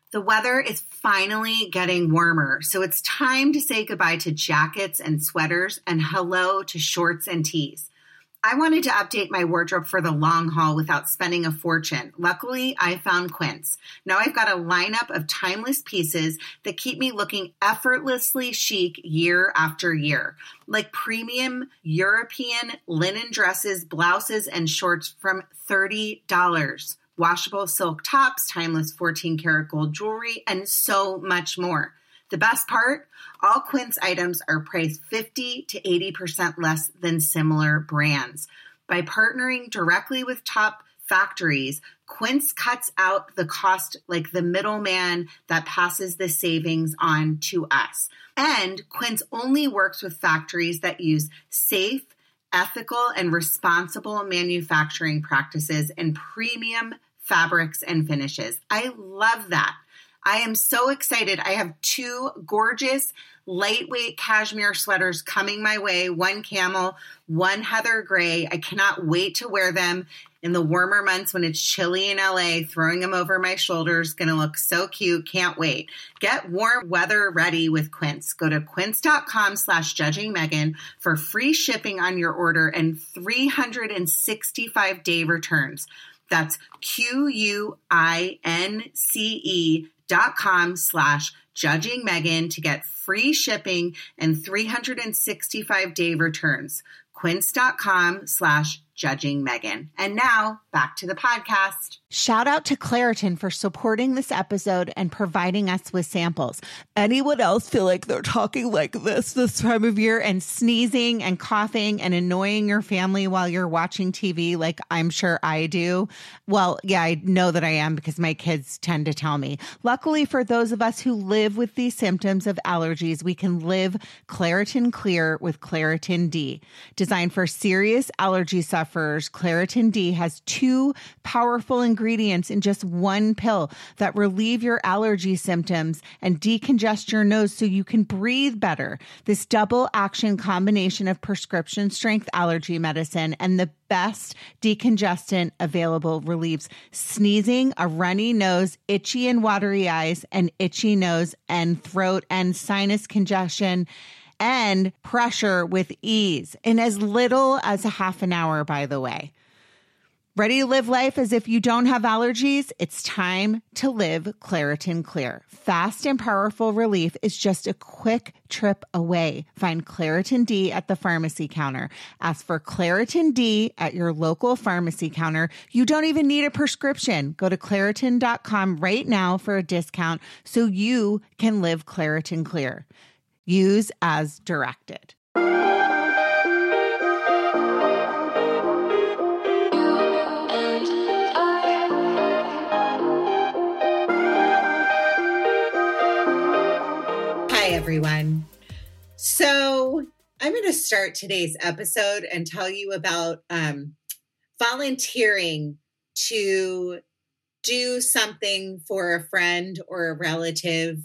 The weather is finally getting warmer, so it's time to say goodbye to jackets and sweaters and hello to shorts and tees. I wanted to update my wardrobe for the long haul without spending a fortune. Luckily, I found Quince. Now I've got a lineup of timeless pieces that keep me looking effortlessly chic year after year, like premium European linen dresses, blouses, and shorts from $30. Washable silk tops, timeless 14-karat gold jewelry, and so much more. The best part? All Quince items are priced 50 to 80% less than similar brands. By partnering directly with top factories, Quince cuts out the cost like the middleman that passes the savings on to us. And Quince only works with factories that use safe, ethical, and responsible manufacturing practices and premium fabrics and finishes. I love that. I am so excited. I have 2 gorgeous, lightweight cashmere sweaters coming my way, one camel, one heather gray. I cannot wait to wear them in the warmer months when it's chilly in LA. Throwing them over my shoulders, going to look so cute. Can't wait. Get warm weather ready with Quince. Go to quince.com/judgingmegan for free shipping on your order and 365-day returns. That's QUINCE.com/judgingmegan to get free shipping and 365-day returns. Quince.com/judgingmegan. And now back to the podcast. Shout out to Claritin for supporting this episode and providing us with samples. Anyone else feel like they're talking like this time of year and sneezing and coughing and annoying your family while you're watching TV like I'm sure I do? Well, yeah, I know that I am because my kids tend to tell me. Luckily for those of us who live with these symptoms of allergies, we can live Claritin Clear with Claritin D. Designed for serious allergy sufferers, Claritin D has 2 powerful ingredients in just one pill that relieve your allergy symptoms and decongest your nose so you can breathe better. This double action combination of prescription strength allergy medicine and the best decongestant available relieves sneezing, a runny nose, itchy and watery eyes, and itchy nose and throat and sinus congestion and pressure with ease in as little as a half an hour, by the way. Ready to live life as if you don't have allergies? It's time to live Claritin Clear. Fast and powerful relief is just a quick trip away. Find Claritin D at the pharmacy counter. Ask for Claritin D at your local pharmacy counter. You don't even need a prescription. Go to Claritin.com right now for a discount so you can live Claritin Clear. Use as directed. Hi, everyone. So I'm going to start today's episode and tell you about volunteering to do something for a friend or a relative.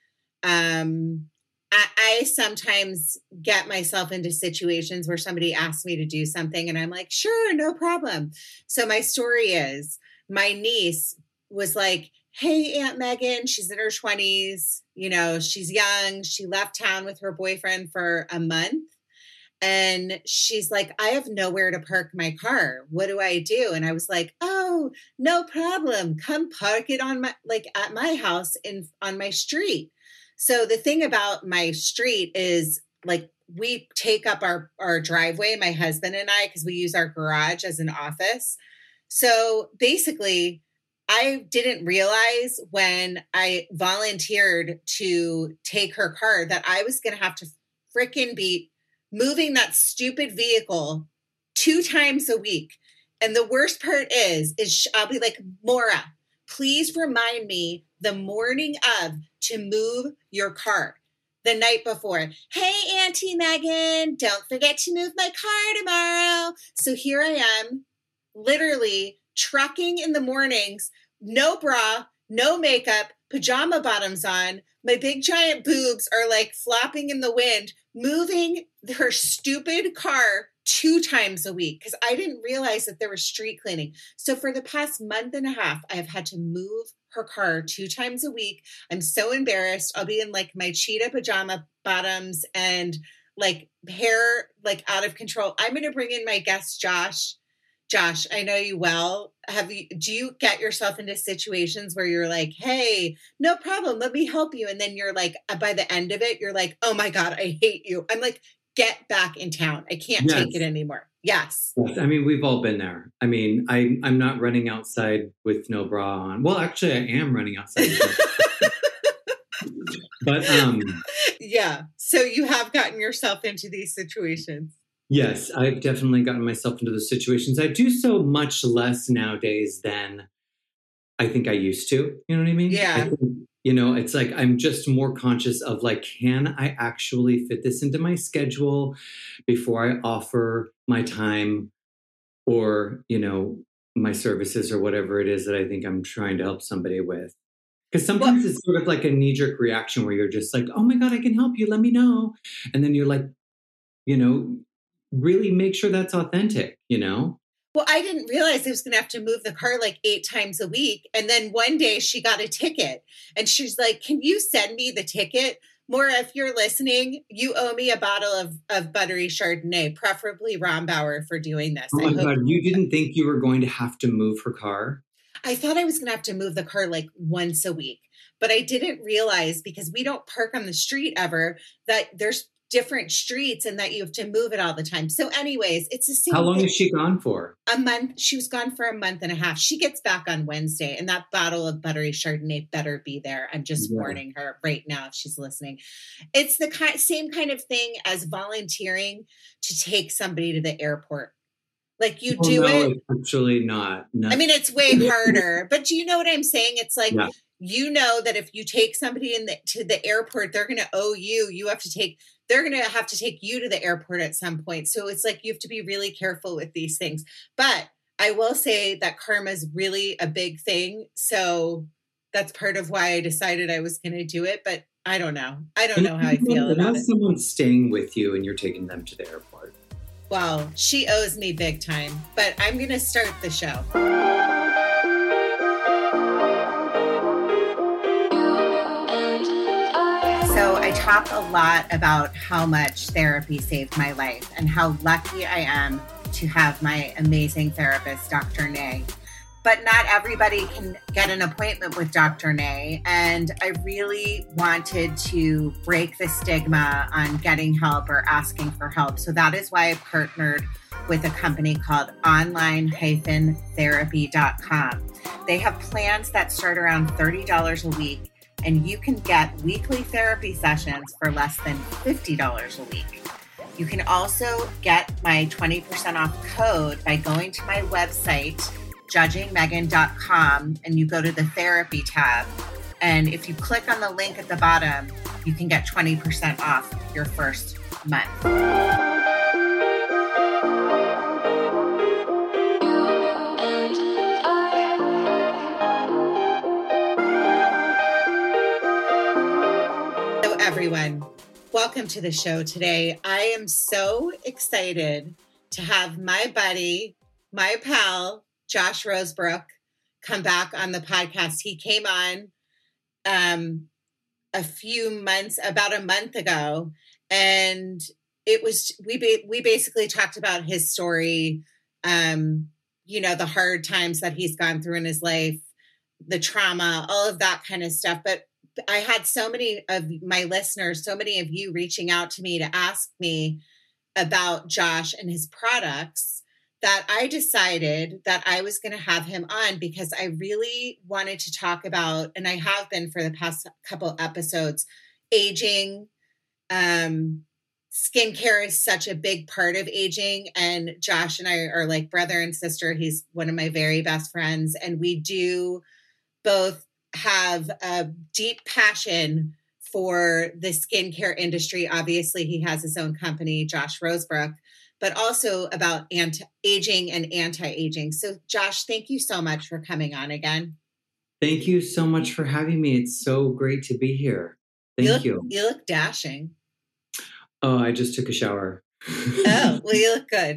I sometimes get myself into situations where somebody asks me to do something and I'm like, sure, no problem. So my story is my niece was like, hey, Aunt Megan, she's in her 20s. You know, she's young. She left town with her boyfriend for a month. And she's like, I have nowhere to park my car. What do I do? And I was like, oh, no problem. Come park it on at my house on my street. So the thing about my street is like we take up our driveway, my husband and I, because we use our garage as an office. So basically, I didn't realize when I volunteered to take her car that I was going to have to frickin' be moving that stupid vehicle 2 times a week. And the worst part is I'll be like, Maura, please remind me the morning of to move your car the night before. Hey, Auntie Megan, don't forget to move my car tomorrow. So here I am, literally trucking in the mornings, no bra, no makeup, pajama bottoms on. My big giant boobs are like flopping in the wind, moving her stupid car 2 times a week because I didn't realize that there was street cleaning. So for the past month and a half, I have had to move her car 2 times a week. I'm so embarrassed. I'll be in like my cheetah pajama bottoms and like hair like out of control. I'm going to bring in my guest, Josh. Josh, I know you well. Do you get yourself into situations where you're like, hey, no problem, let me help you. And then you're like, by the end of it, you're like, oh my God, I hate you. I'm like, get back in town. I can't take it anymore. Yes. I mean, we've all been there. I mean, I'm not running outside with no bra on. Well, actually, I am running outside. But yeah. So you have gotten yourself into these situations. Yes, I've definitely gotten myself into those situations. I do so much less nowadays than I think I used to. You know what I mean? Yeah. I think, it's like I'm just more conscious of like, can I actually fit this into my schedule before I offer my time or, my services or whatever it is that I think I'm trying to help somebody with. Because sometimes it's sort of like a knee-jerk reaction where you're just like, oh my God, I can help you. Let me know. And then you're like, really make sure that's authentic, Well, I didn't realize I was going to have to move the car like 8 times a week. And then one day she got a ticket and she's like, can you send me the ticket? Maura, if you're listening, you owe me a bottle of buttery Chardonnay, preferably Rombauer, for doing this. Oh my God, you didn't think you were going to have to move her car? I thought I was going to have to move the car like once a week, but I didn't realize, because we don't park on the street ever, that there's different streets and that you have to move it all the time. So anyways, it's the same. How long is she gone for? A month. She was gone for a month and a half. She gets back on Wednesday, and that bottle of buttery Chardonnay better be there. I'm just warning her right now if she's listening. It's the same kind of thing as volunteering to take somebody to the airport. Like you do it. Actually not. No. I mean, it's way harder, but do you know what I'm saying? It's like, that if you take somebody to the airport, they're going to owe you. They're going to have to take you to the airport at some point. So it's like, you have to be really careful with these things. But I will say that karma is really a big thing. So that's part of why I decided I was going to do it. But I don't know. I don't know how I feel about it. Someone's staying with you and you're taking them to the airport. Well, she owes me big time, but I'm going to start the show. So I talk a lot about how much therapy saved my life and how lucky I am to have my amazing therapist, Dr. Nay. But not everybody can get an appointment with Dr. Nay. And I really wanted to break the stigma on getting help or asking for help. So that is why I partnered with a company called online-therapy.com. They have plans that start around $30 a week, and you can get weekly therapy sessions for less than $50 a week. You can also get my 20% off code by going to my website, judgingmegan.com, and you go to the therapy tab. And if you click on the link at the bottom, you can get 20% off your first month. So everyone, welcome to the show today. I am so excited to have my buddy, my pal, Josh Rosebrook, come back on the podcast. He came on about a month ago, and it was we basically talked about his story, the hard times that he's gone through in his life, the trauma, all of that kind of stuff. But I had so many of my listeners, so many of you reaching out to me to ask me about Josh and his products, that I decided that I was going to have him on because I really wanted to talk about, and I have been for the past couple episodes, aging. Skincare is such a big part of aging, and Josh and I are like brother and sister. He's one of my very best friends, and we do both have a deep passion for the skincare industry. Obviously, he has his own company, Josh Rosebrook, but also about aging and anti-aging. So Josh, thank you so much for coming on again. Thank you so much for having me. It's so great to be here. Thank you. You look dashing. Oh, I just took a shower. Oh, well, you look good.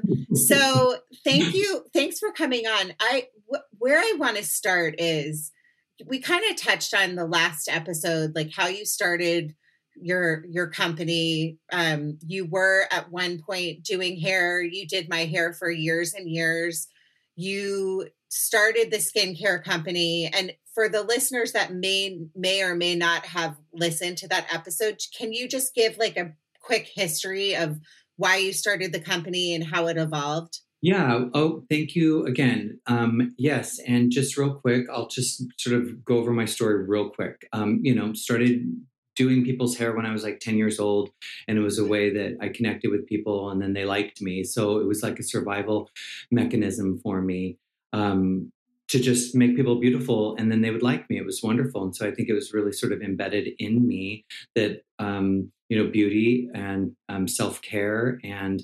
So thank you. Thanks for coming on. Where I want to start is we kind of touched on the last episode, like how you started your company. You were at one point doing hair. You did my hair for years and years. You started the skincare company. And for the listeners that may or may not have listened to that episode, can you just give like a quick history of why you started the company and how it evolved? Yeah. Oh, thank you again. Yes. And just real quick, I'll just sort of go over my story real quick. Started doing people's hair when I was like 10 years old, and it was a way that I connected with people and then they liked me. So it was like a survival mechanism for me, to just make people beautiful, and then they would like me. It was wonderful. And so I think it was really sort of embedded in me that, beauty and self-care and,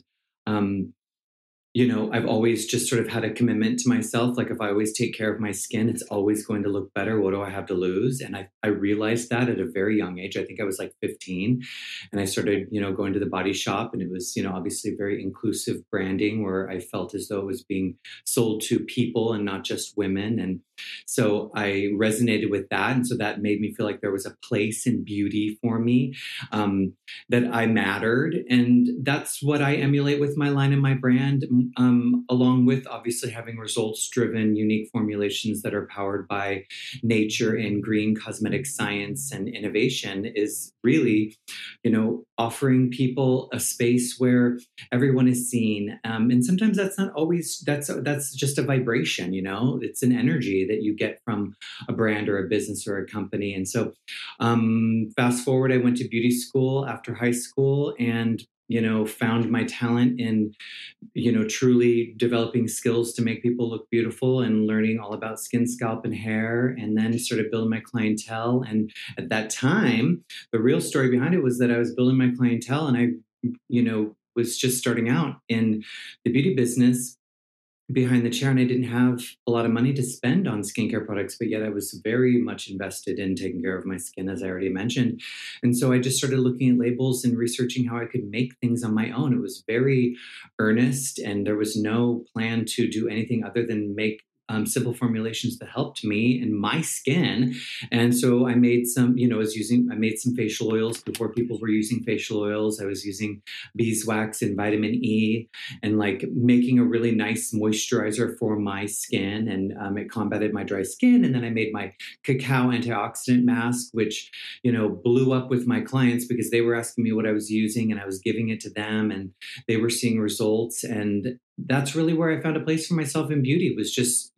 I've always just sort of had a commitment to myself. Like if I always take care of my skin, it's always going to look better. What do I have to lose? And I realized that at a very young age. I think I was like 15, and I started, going to the Body Shop, and it was, obviously very inclusive branding where I felt as though it was being sold to people and not just women. And so I resonated with that. And so that made me feel like there was a place in beauty for me, that I mattered. And that's what I emulate with my line and my brand. Along with obviously having results-driven, unique formulations that are powered by nature and green cosmetic science and innovation, is really, offering people a space where everyone is seen. And sometimes that's not always, that's just a vibration, it's an energy that you get from a brand or a business or a company. And so fast forward, I went to beauty school after high school and found my talent in, truly developing skills to make people look beautiful and learning all about skin, scalp, and hair, and then started building my clientele. And at that time, the real story behind it was that I was building my clientele and I, was just starting out in the beauty business behind the chair, and I didn't have a lot of money to spend on skincare products, but yet I was very much invested in taking care of my skin, as I already mentioned. And so I just started looking at labels and researching how I could make things on my own. It was very earnest, and there was no plan to do anything other than make simple formulations that helped me and my skin. And so I made some, I made some facial oils before people were using facial oils. I was using beeswax and vitamin E and like making a really nice moisturizer for my skin. And it combated my dry skin. And then I made my cacao antioxidant mask, which, blew up with my clients because they were asking me what I was using and I was giving it to them and they were seeing results. And that's really where I found a place for myself in beauty, was just,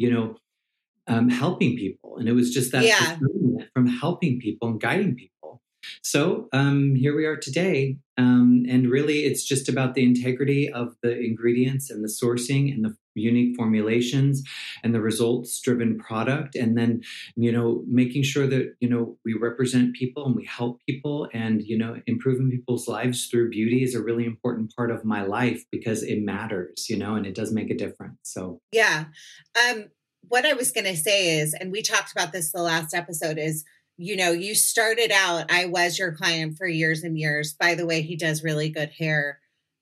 helping people. And it was just that from helping people and guiding people. So here we are today. And really, it's just about the integrity of the ingredients and the sourcing and the unique formulations and the results-driven product. And then, making sure that, we represent people and we help people, and, improving people's lives through beauty is a really important part of my life because it matters, and it does make a difference. So, yeah. What I was going to say is, and we talked about this the last episode, is, you started out, I was your client for years and years. By the way, he does really good hair.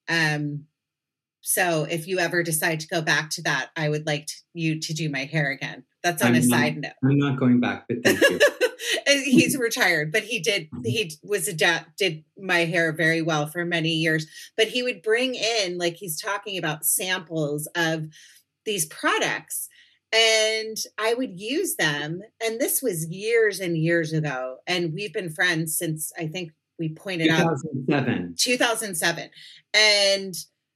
So if you ever decide to go back to that, I would like you to do my hair again. That's on a side note. I'm not going back, but thank you. He's retired, but he did my hair very well for many years. But he would bring in, like he's talking about, samples of these products. And I would use them. And this was years and years ago. And we've been friends since, I think we pointed 2007. And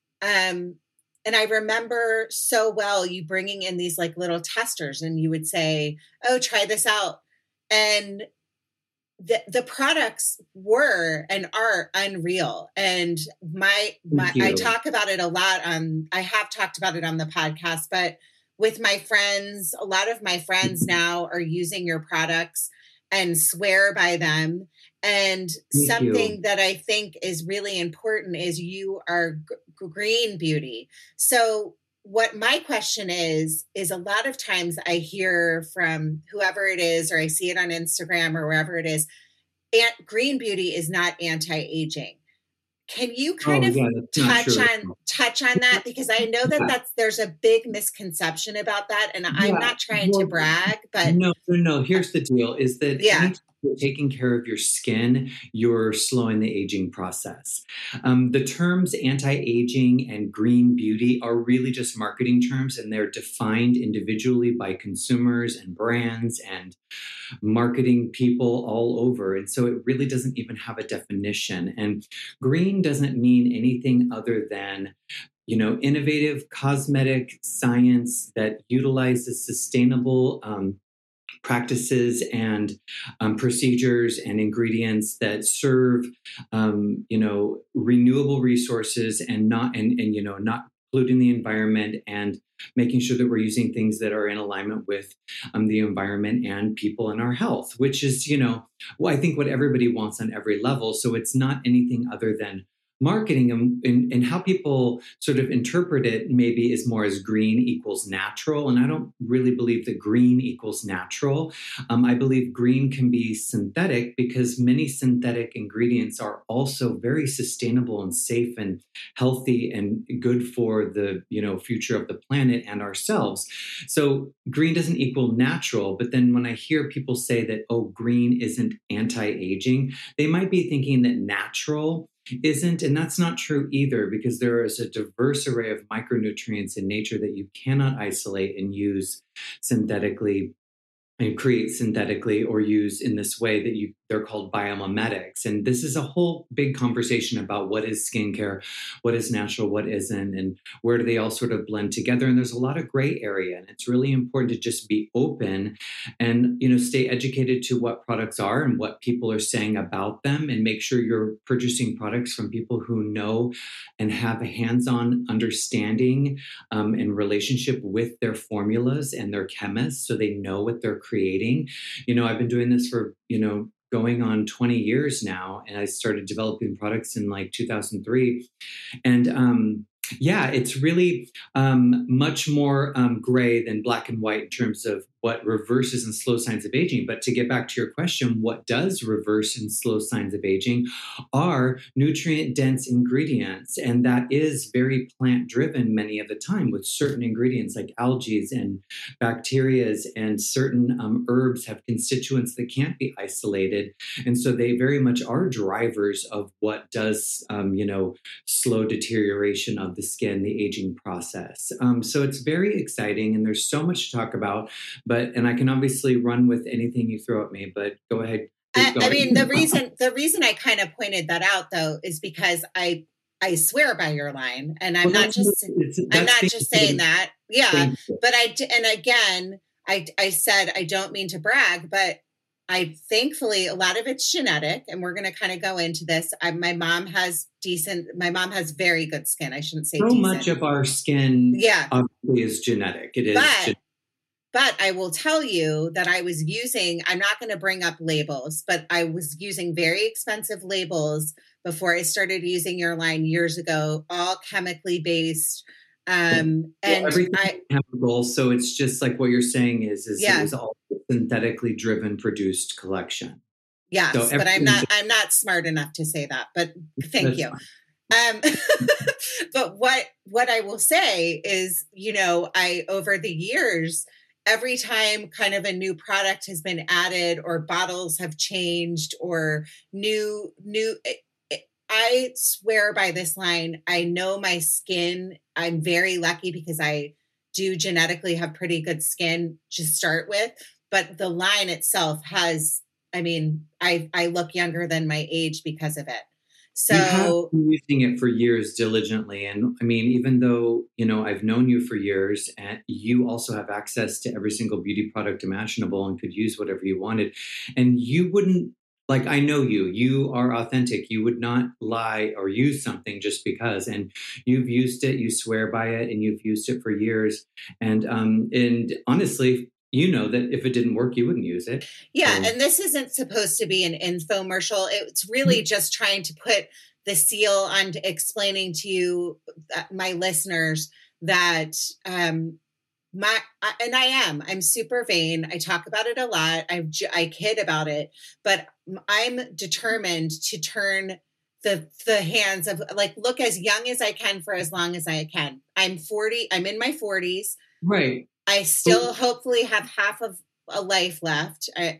I remember so well you bringing in these like little testers, and you would say, "Oh, try this out." And the products were and are unreal. And I talk about it a lot I have talked about it on the podcast, but with my friends, a lot of my friends now are using your products and swear by them. And something that I think is really important is you are green beauty. So what my question is a lot of times I hear from whoever it is, or I see it on Instagram or wherever it is, green beauty is not anti-aging. Can you kind of touch on that? Because I know that there's a big misconception about that. And I'm not trying to brag, but no. Here's the deal is that anytime you're taking care of your skin, you're slowing the aging process. The terms anti-aging and green beauty are really just marketing terms, and they're defined individually by consumers and brands and marketing people all over. And so it really doesn't even have a definition. And green doesn't mean anything other than innovative cosmetic science that utilizes sustainable practices and procedures and ingredients that serve, renewable resources and not polluting the environment, and making sure that we're using things that are in alignment with the environment and people and our health, which is, I think what everybody wants on every level. So it's not anything other than marketing, and how people sort of interpret it maybe is more as green equals natural. And I don't really believe that green equals natural. I believe green can be synthetic, because many synthetic ingredients are also very sustainable and safe and healthy and good for the future of the planet and ourselves. So green doesn't equal natural. But then when I hear people say that, oh, green isn't anti-aging, they might be thinking that natural isn't. And that's not true either, because there is a diverse array of micronutrients in nature that you cannot isolate and use synthetically and create synthetically or use in this way that they're called biomimetics. And this is a whole big conversation about what is skincare, what is natural, what isn't, and where do they all sort of blend together. And there's a lot of gray area, and it's really important to just be open and, stay educated to what products are and what people are saying about them, and make sure you're purchasing products from people who know and have a hands-on understanding and relationship with their formulas and their chemists, so they know what they're creating. I've been doing this for, going on 20 years now, and I started developing products in like 2003. And it's really much more gray than black and white in terms of what reverses and slows signs of aging. But to get back to your question, what does reverse and slow signs of aging are nutrient-dense ingredients. And that is very plant-driven many of the time, with certain ingredients like algae and bacteria, and certain herbs have constituents that can't be isolated. And so they very much are drivers of what does, slow deterioration of the skin, the aging process. So it's very exciting, and there's so much to talk about. And I can obviously run with anything you throw at me, but go ahead. I mean, the reason I kind of pointed that out, though, is because I swear by your line, and I'm not just saying that. Yeah, but I said I don't mean to brag, but thankfully a lot of it's genetic, and we're going to kind of go into this. My mom has very good skin. I shouldn't say so much of our skin is genetic. It is. But I will tell you that I'm not going to bring up labels, but I was using very expensive labels before I started using your line years ago, all chemically based. Chemical. So it's just like what you're saying is it was all synthetically driven, produced collection. Yes, so but I'm not smart enough to say that, but thank you. But what I will say is, over the years, every time kind of a new product has been added or bottles have changed or I swear by this line. I know my skin. I'm very lucky because I do genetically have pretty good skin to start with, but the line itself has, I look younger than my age because of it. So you have been using it for years diligently. And even though, I've known you for years, and you also have access to every single beauty product imaginable and could use whatever you wanted. And you wouldn't, I know you are authentic. You would not lie or use something just because, and you've used it, you swear by it, and you've used it for years. And honestly, that if it didn't work, you wouldn't use it. Yeah. And this isn't supposed to be an infomercial. It's really just trying to put the seal on explaining to you, my listeners, that I'm super vain. I talk about it a lot. I kid about it, but I'm determined to turn the hands of like, look as young as I can for as long as I can. I'm 40. I'm in my 40s. Right. I still hopefully have half of a life left, and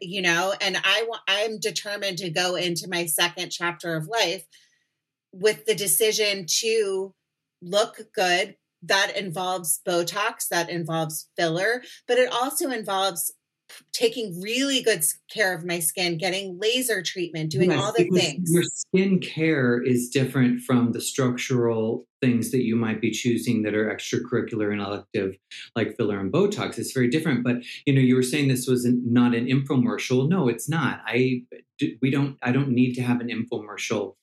I'm determined to go into my second chapter of life with the decision to look good. That involves Botox, that involves filler, but it also involves taking really good care of my skin, getting laser treatment, doing all the things. Your skin care is different from the structural things that you might be choosing that are extracurricular and elective, like filler and Botox. It's very different. But you were saying this was not an infomercial. No, it's not. I don't need to have an infomercial.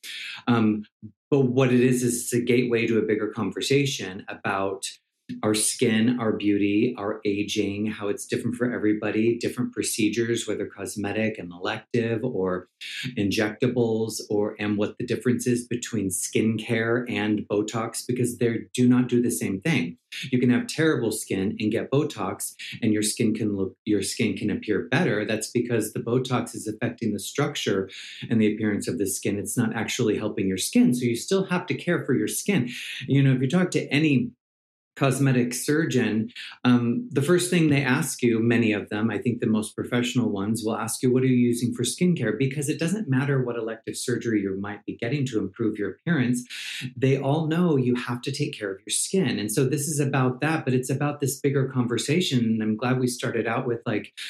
But what it is it's a gateway to a bigger conversation about our skin, our beauty, our aging, how it's different for everybody, different procedures, whether cosmetic and elective or injectables, and what the difference is between skincare and Botox, because they do not do the same thing. You can have terrible skin and get Botox and your skin can appear better. That's because the Botox is affecting the structure and the appearance of the skin. It's not actually helping your skin. So you still have to care for your skin. If you talk to any cosmetic surgeon, the first thing they ask you, many of them, I think the most professional ones, will ask you, what are you using for skincare? Because it doesn't matter what elective surgery you might be getting to improve your appearance. They all know you have to take care of your skin. And so this is about that, but it's about this bigger conversation. And I'm glad we started out with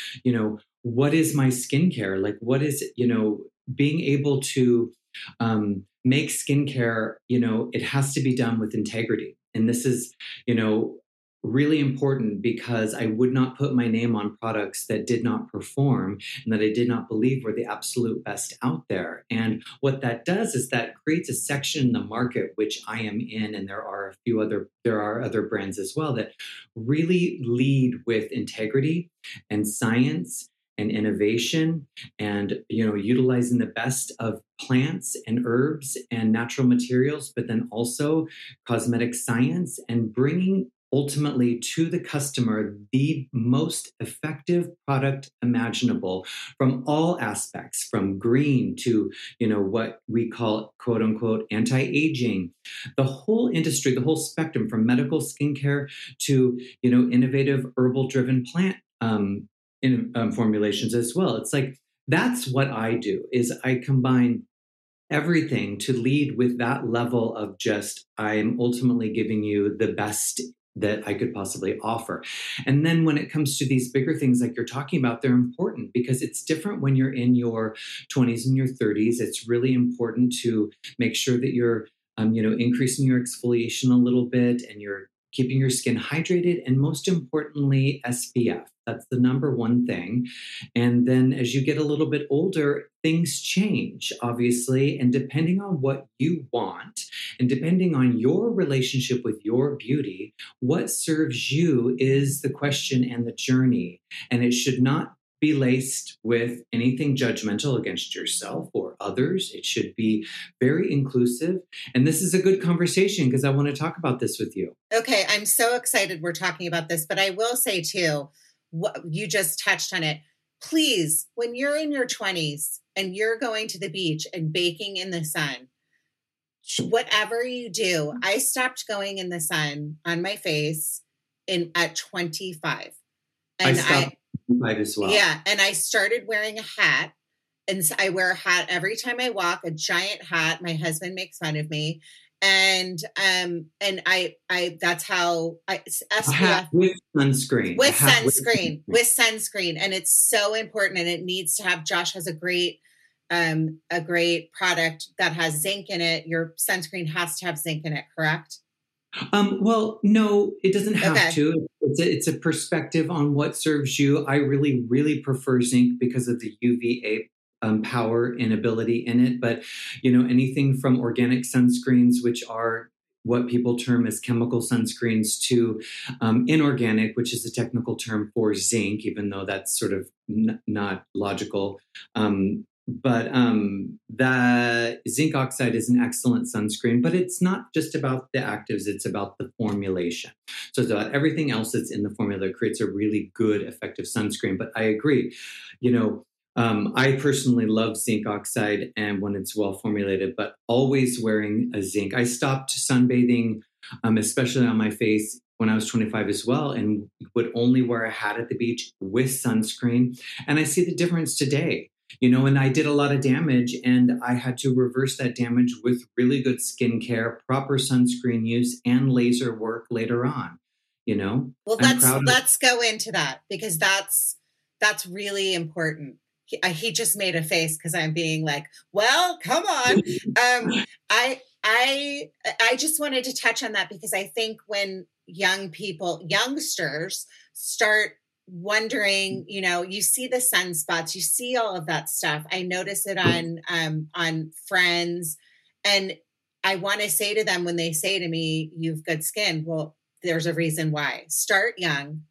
what is my skincare? Like, what is, being able to make skincare, it has to be done with integrity. And this is, really important because I would not put my name on products that did not perform and that I did not believe were the absolute best out there. And what that does is that creates a section in the market, which I am in, and there are other brands as well that really lead with integrity and science and innovation and, utilizing the best of plants and herbs and natural materials, but then also cosmetic science and bringing ultimately to the customer the most effective product imaginable from all aspects, from green to, what we call quote unquote anti-aging, the whole industry, the whole spectrum from medical skincare to, innovative herbal driven plant formulations as well. It's like, that's what I do, is I combine everything to lead with that level of just, I'm ultimately giving you the best that I could possibly offer. And then when it comes to these bigger things like you're talking about, they're important because it's different when you're in your 20s and your 30s. It's really important to make sure that you're, increasing your exfoliation a little bit and you're keeping your skin hydrated, and most importantly, SPF. That's the number one thing. And then as you get a little bit older, things change, obviously. And depending on what you want and depending on your relationship with your beauty, what serves you is the question and the journey. And it should not be laced with anything judgmental against yourself or others. It should be very inclusive. And this is a good conversation because I want to talk about this with you. Okay, I'm so excited we're talking about this, but I will say too, what you just touched on it. Please, when you're in your 20s and you're going to the beach and baking in the sun, whatever you do, I stopped going in the sun on my face at 25. And I stopped as well. Yeah. And I started wearing a hat, and I wear a hat every time I walk, a giant hat. My husband makes fun of me. And I that's how SPF with sunscreen. With sunscreen. And it's so important, and it needs to have, Josh has a great product that has zinc in it. Your sunscreen has to have zinc in it, correct? Well, no, it doesn't have to. It's a perspective on what serves you. I really, really prefer zinc because of the UVA power and ability in it. But, anything from organic sunscreens, which are what people term as chemical sunscreens, to inorganic, which is a technical term for zinc, even though that's sort of not logical. But the zinc oxide is an excellent sunscreen, but it's not just about the actives, it's about the formulation. So it's about everything else that's in the formula that creates a really good, effective sunscreen. But I agree, I personally love zinc oxide and when it's well formulated, but always wearing a zinc. I stopped sunbathing, especially on my face when I was 25 as well, and would only wear a hat at the beach with sunscreen. And I see the difference today, and I did a lot of damage and I had to reverse that damage with really good skincare, proper sunscreen use, and laser work later on, Well, let's go into that because that's really important. He just made a face because I'm being like, well, come on. I just wanted to touch on that because I think when youngsters start wondering, you see the sunspots, you see all of that stuff. I notice it on friends. And I want to say to them when they say to me, you've good skin. Well, there's a reason why. Start young,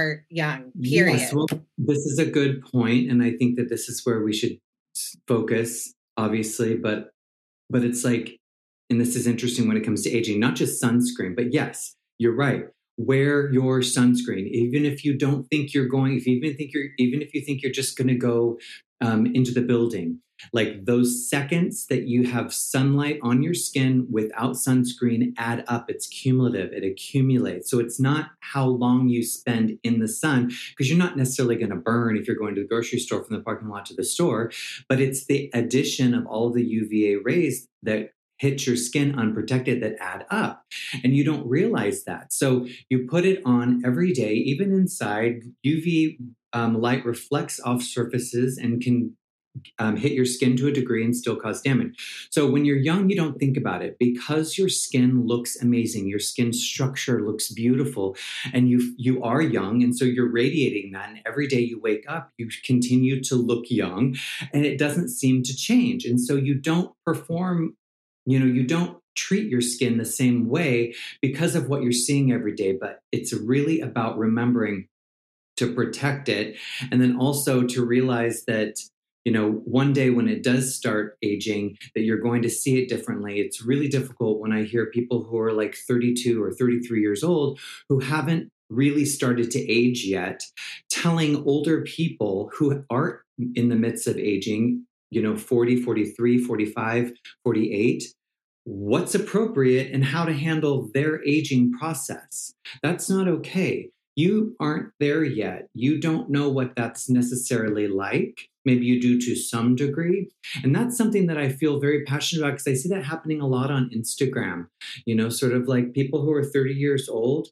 period. Yes, well, this is a good point. And I think that this is where we should focus, obviously, but it's like, and this is interesting when it comes to aging, not just sunscreen, but yes, you're right. Wear your sunscreen, even if you don't think you're going, even if you think you're just going to go into the building. Like those seconds that you have sunlight on your skin without sunscreen add up. It's cumulative. It accumulates. So it's not how long you spend in the sun, because you're not necessarily going to burn if you're going to the grocery store from the parking lot to the store, but it's the addition of all of the UVA rays that hit your skin unprotected that add up. And you don't realize that. So you put it on every day, even inside. UV light reflects off surfaces and can hit your skin to a degree and still cause damage. So when you're young, you don't think about it because your skin looks amazing. Your skin structure looks beautiful and you are young. And so you're radiating that. And every day you wake up, you continue to look young and it doesn't seem to change. And so you don't perform, you don't treat your skin the same way because of what you're seeing every day. But it's really about remembering to protect it. And then also to realize that one day when it does start aging, that you're going to see it differently. It's really difficult when I hear people who are like 32 or 33 years old who haven't really started to age yet, telling older people who are in the midst of aging, 40, 43, 45, 48, what's appropriate and how to handle their aging process. That's not okay. You aren't there yet. You don't know what that's necessarily like. Maybe you do to some degree. And that's something that I feel very passionate about because I see that happening a lot on Instagram, sort of like people who are 30 years old,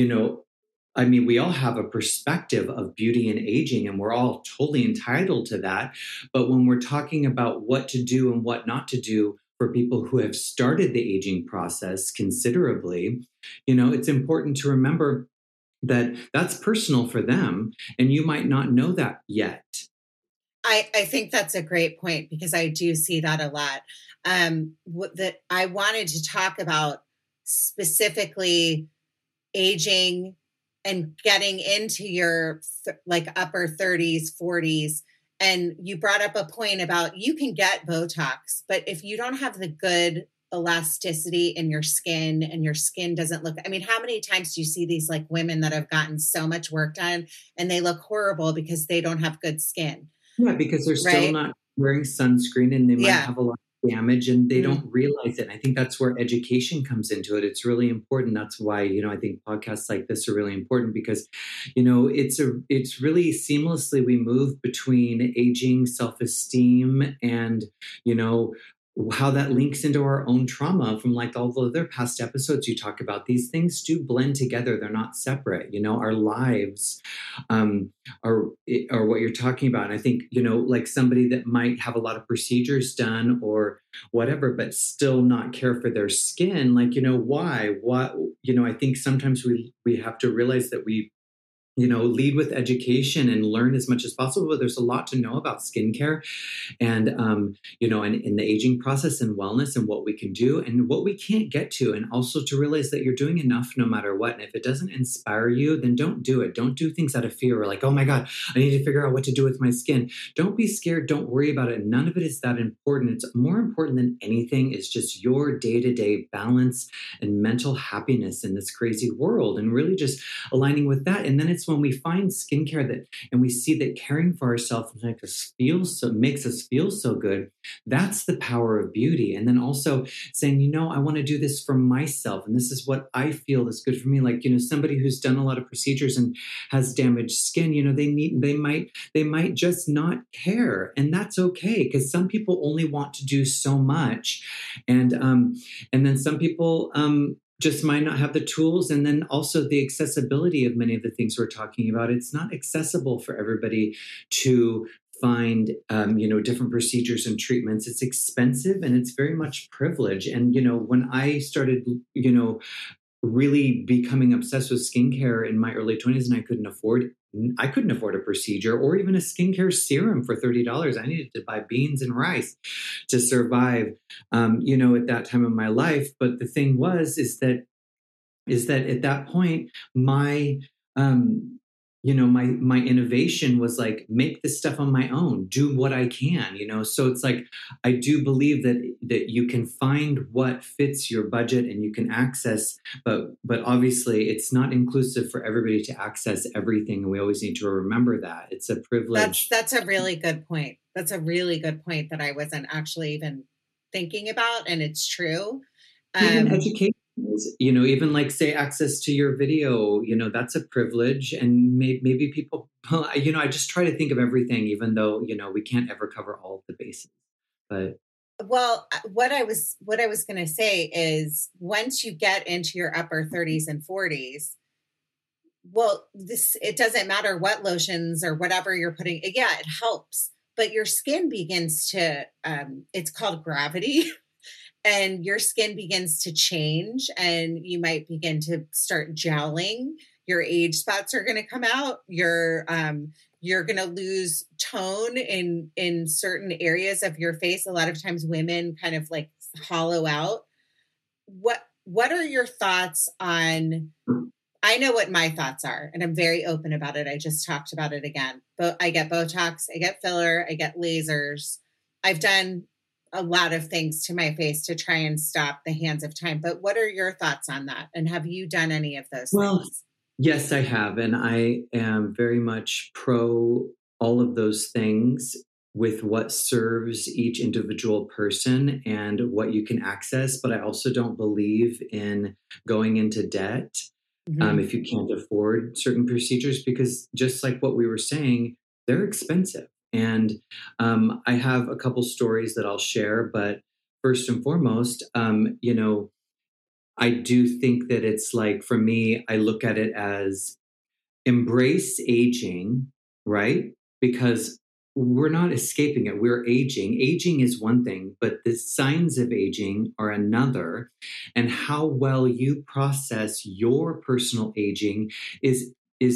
we all have a perspective of beauty and aging, and we're all totally entitled to that. But when we're talking about what to do and what not to do for people who have started the aging process considerably, it's important to remember that that's personal for them, and you might not know that yet. I think that's a great point because I do see that a lot. That I wanted to talk about specifically aging and getting into your upper 30s, 40s. And you brought up a point about you can get Botox, but if you don't have the good elasticity in your skin and your skin doesn't look, how many times do you see these like women that have gotten so much work done and they look horrible because they don't have good skin? Yeah, because they're still not wearing sunscreen and they might have a lot of damage and they don't realize it. And I think that's where education comes into it. It's really important. That's why, I think podcasts like this are really important because, it's really seamlessly we move between aging, self-esteem and, how that links into our own trauma from like all the other past episodes you talk about. These things do blend together. They're not separate. Our lives are what you're talking about. And I think, like somebody that might have a lot of procedures done or whatever, but still not care for their skin. Like, why? What? I think sometimes we have to realize that we lead with education and learn as much as possible. But there's a lot to know about skincare and, and in the aging process and wellness and what we can do and what we can't get to. And also to realize that you're doing enough no matter what. And if it doesn't inspire you, then don't do it. Don't do things out of fear or like, oh my God, I need to figure out what to do with my skin. Don't be scared. Don't worry about it. None of it is that important. It's more important than anything is just your day-to-day balance and mental happiness in this crazy world and really just aligning with that. And then it's when we find skincare that, and we see that caring for ourselves makes us feel so good, that's the power of beauty. And then also saying, I want to do this for myself. And this is what I feel is good for me. Like, somebody who's done a lot of procedures and has damaged skin, they might just not care. And that's okay, because some people only want to do so much. And then some people, just might not have the tools. And then also the accessibility of many of the things we're talking about. It's not accessible for everybody to find, different procedures and treatments. It's expensive and it's very much privilege. And, when I started, really becoming obsessed with skincare in my early 20s, and I couldn't afford a procedure or even a skincare serum for $30. I needed to buy beans and rice to survive, at that time of my life. But the thing is that at that point, my innovation was like, make this stuff on my own, do what I can, so it's like, I do believe that you can find what fits your budget and you can access, but obviously it's not inclusive for everybody to access everything. And we always need to remember that it's a privilege. That's a really good point. That's a really good point that I wasn't actually even thinking about. And it's true. Even education. Even like say access to your video, that's a privilege. And maybe people, I just try to think of everything, even though, we can't ever cover all the bases. But well, what I was going to say is once you get into your upper 30s and 40s, it doesn't matter what lotions or whatever you're putting. Yeah, it helps, but your skin begins to, it's called gravity. And your skin begins to change and you might begin to start gelling. Your age spots are going to come out. You're going to lose tone in certain areas of your face. A lot of times women kind of like hollow out. What are your thoughts on, I know what my thoughts are and I'm very open about it. I just talked about it again, but I get Botox, I get filler, I get lasers. I've done a lot of things to my face to try and stop the hands of time. But what are your thoughts on that? And have you done any of those things? Yes, I have. And I am very much pro all of those things with what serves each individual person and what you can access. But I also don't believe in going into debt if you can't afford certain procedures, because just like what we were saying, they're expensive. And I have a couple stories that I'll share, but first and foremost, I do think that it's like, for me, I look at it as embrace aging, right? Because we're not escaping it. We're aging. Aging is one thing, but the signs of aging are another. And how well you process your personal aging is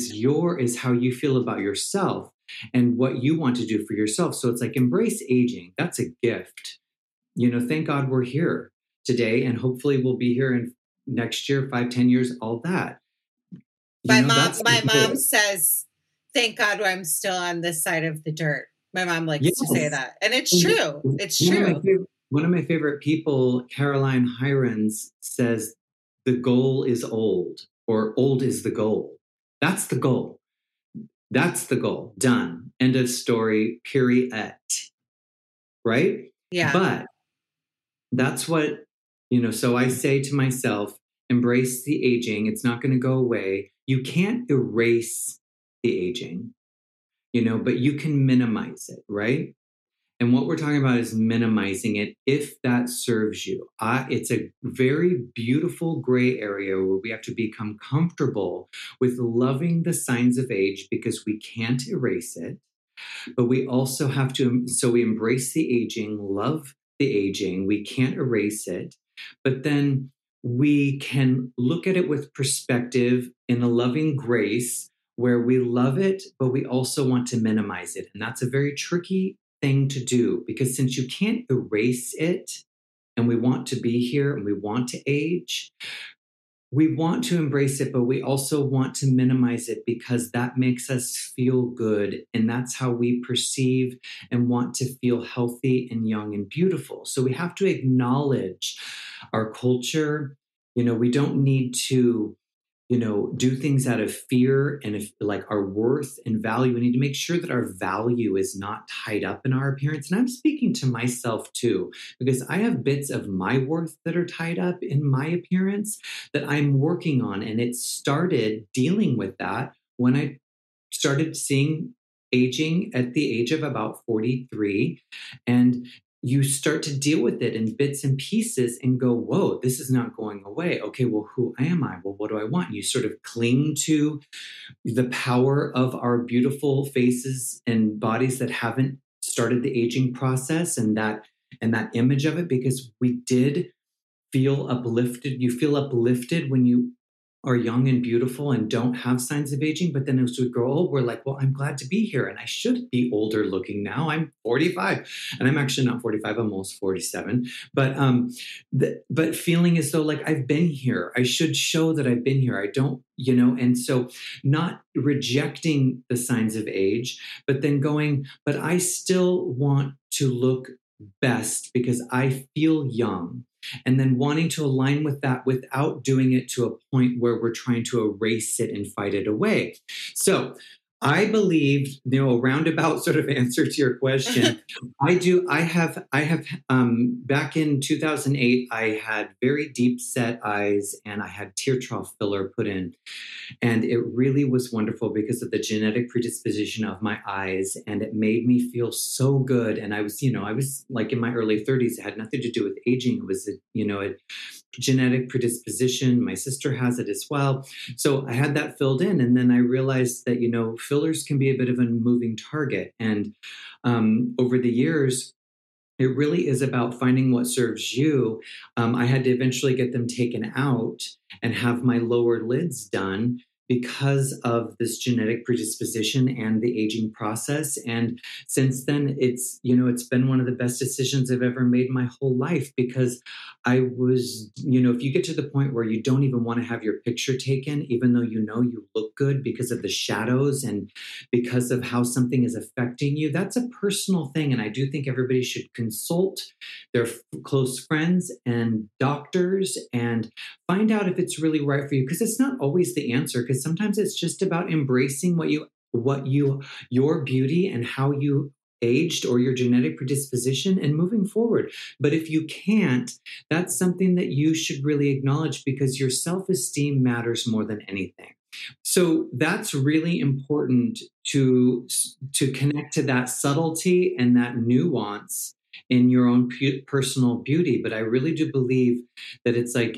how you feel about yourself and what you want to do for yourself. So it's like, embrace aging. That's a gift. Thank God we're here today, and hopefully we'll be here in next year, 5-10 years, all that. My mom says, thank God I'm still on this side of the dirt. My mom likes to say that. And it's true. It's true. One of my favorite people, Caroline Hirons, says, the goal is old, or old is the goal. That's the goal. That's the goal. Done. End of story. Period. Right? Yeah. But that's what, so I say to myself, embrace the aging. It's not going to go away. You can't erase the aging, but you can minimize it, right? And what we're talking about is minimizing it if that serves you. It's a very beautiful gray area where we have to become comfortable with loving the signs of age, because we can't erase it. But we also have to, so we embrace the aging, love the aging. We can't erase it. But then we can look at it with perspective in a loving grace where we love it, but we also want to minimize it. And that's a very tricky thing to do, because since you can't erase it, and we want to be here and we want to age, we want to embrace it, but we also want to minimize it, because that makes us feel good. And that's how we perceive and want to feel healthy and young and beautiful. So we have to acknowledge our culture. We don't need to, do things out of fear and if like our worth and value. We need to make sure that our value is not tied up in our appearance. And I'm speaking to myself too, because I have bits of my worth that are tied up in my appearance that I'm working on. And it started dealing with that when I started seeing aging at the age of about 43. And you start to deal with it in bits and pieces and go, whoa, this is not going away. Okay, well, who am I? Well, what do I want? And you sort of cling to the power of our beautiful faces and bodies that haven't started the aging process and that image of it, because we did feel uplifted. You feel uplifted when you are young and beautiful and don't have signs of aging. But then as we grow old, we're like, well, I'm glad to be here. And I should be older looking now. I'm 45 and I'm actually not 45. I'm almost 47. But but feeling as though like I've been here. I should show that I've been here. I don't, and so not rejecting the signs of age, but then going, but I still want to look best because I feel young. And then wanting to align with that without doing it to a point where we're trying to erase it and fight it away. So I believe, a roundabout sort of answer to your question. I have back in 2008, I had very deep set eyes and I had tear trough filler put in. And it really was wonderful because of the genetic predisposition of my eyes. And it made me feel so good. And I was like in my early 30s. It had nothing to do with aging. It was, a genetic predisposition. My sister has it as well. So I had that filled in. And then I realized that, fillers can be a bit of a moving target. And over the years, it really is about finding what serves you. I had to eventually get them taken out and have my lower lids done because of this genetic predisposition and the aging process. And since then, it's been one of the best decisions I've ever made in my whole life, because I was, if you get to the point where you don't even want to have your picture taken, even though you look good because of the shadows and because of how something is affecting you, that's a personal thing. And I do think everybody should consult their close friends and doctors and find out if it's really right for you, because it's not always the answer. Because sometimes it's just about embracing your beauty and how you aged or your genetic predisposition and moving forward. But if you can't, that's something that you should really acknowledge, because your self-esteem matters more than anything. So that's really important to connect to that subtlety and that nuance in your own personal beauty. But I really do believe that it's like,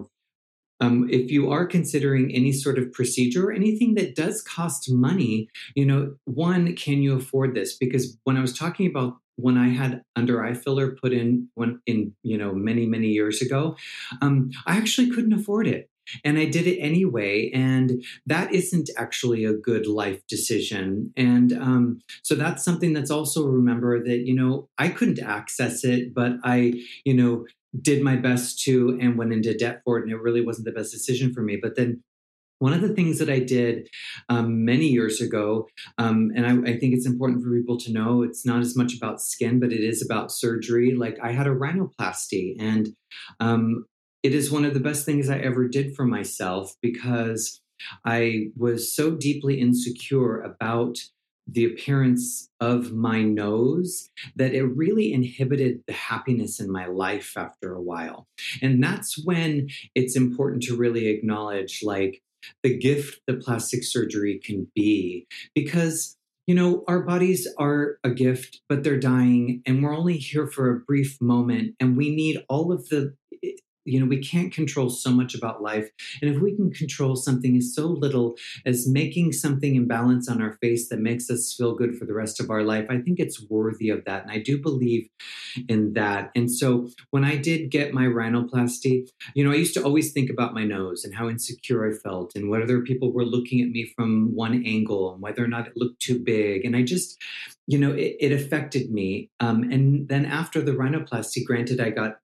if you are considering any sort of procedure or anything that does cost money, one, can you afford this? Because when I was talking about when I had under eye filler put in many, many years ago, I actually couldn't afford it. And I did it anyway. And that isn't actually a good life decision. And so that's something that's also remember that, I couldn't access it, but I, did my best to and went into debt for it. And it really wasn't the best decision for me. But then one of the things that I did many years ago, and I think it's important for people to know, it's not as much about skin, but it is about surgery. Like I had a rhinoplasty, and it is one of the best things I ever did for myself, because I was so deeply insecure about the appearance of my nose that it really inhibited the happiness in my life after a while. And that's when it's important to really acknowledge like the gift that plastic surgery can be, because our bodies are a gift, but they're dying, and we're only here for a brief moment, and we need all of the we can't control so much about life. And if we can control something as so little as making something imbalance on our face that makes us feel good for the rest of our life, I think it's worthy of that. And I do believe in that. And so when I did get my rhinoplasty, I used to always think about my nose and how insecure I felt and whether people were looking at me from one angle and whether or not it looked too big. And I just, it affected me. And then after the rhinoplasty, granted, I got,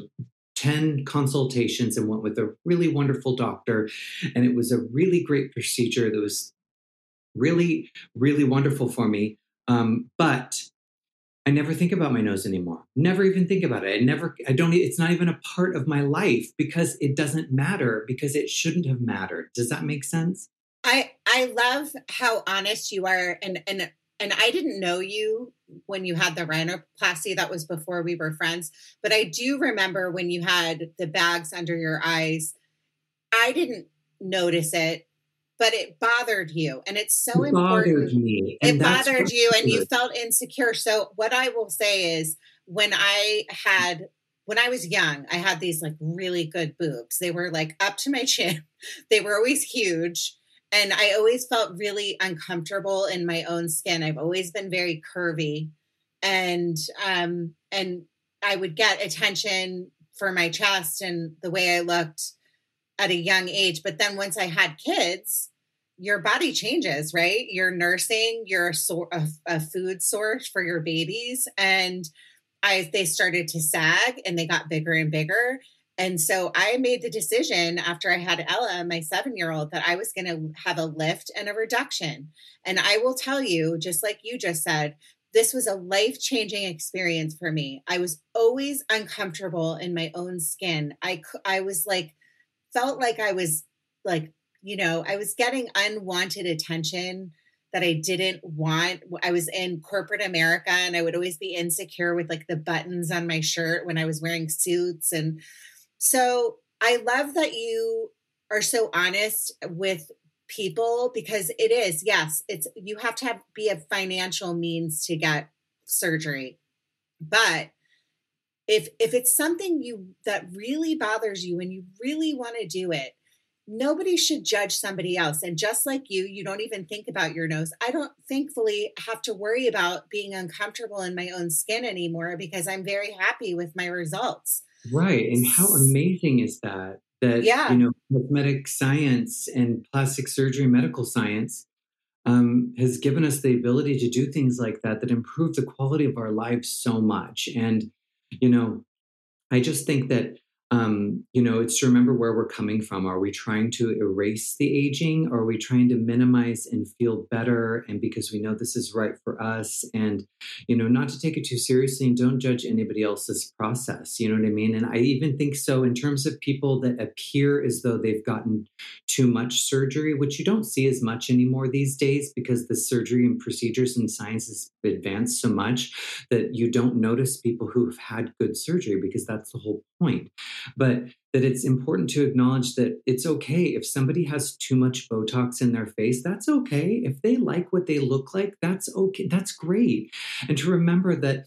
10 consultations and went with a really wonderful doctor. And it was a really great procedure that was really, really wonderful for me. But I never think about my nose anymore. Never even think about it. It's not even a part of my life because it doesn't matter, because it shouldn't have mattered. Does that make sense? I love how honest you are. And I didn't know you when you had the rhinoplasty. That was before we were friends. But I do remember when you had the bags under your eyes. I didn't notice it, but it bothered you. And it's so important. Bothered me. It bothered you and you felt insecure. So what I will say is when I was young, I had these like really good boobs. They were like up to my chin. They were always huge. And I always felt really uncomfortable in my own skin. I've always been very curvy. And I would get attention for my chest and the way I looked at a young age. But then once I had kids, your body changes, right? You're nursing, you're a food source for your babies. And they started to sag and they got bigger and bigger. And so I made the decision after I had Ella, my 7-year-old, that I was going to have a lift and a reduction. And I will tell you, just like you just said, this was a life-changing experience for me. I was always uncomfortable in my own skin. I was like, felt like I was like, I was getting unwanted attention that I didn't want. I was in corporate America and I would always be insecure with like the buttons on my shirt when I was wearing suits. And so I love that you are so honest with people because it is, yes, you have to be a financial means to get surgery. But if it's something that really bothers you and you really want to do it, nobody should judge somebody else. And just like you don't even think about your nose. I don't thankfully have to worry about being uncomfortable in my own skin anymore because I'm very happy with my results. Right. And how amazing is that? Cosmetic science and plastic surgery and medical science has given us the ability to do things like that improve the quality of our lives so much. And, I just think that, it's to remember where we're coming from. Are we trying to erase the aging? Or are we trying to minimize and feel better? And because we know this is right for us and, not to take it too seriously and don't judge anybody else's process. You know what I mean? And I even think so in terms of people that appear as though they've gotten too much surgery, which you don't see as much anymore these days because the surgery and procedures and science has advanced so much that you don't notice people who've had good surgery because that's the whole point. But that it's important to acknowledge that it's okay if somebody has too much Botox in their face. That's okay. If they like what they look like, that's okay. That's great. And to remember that,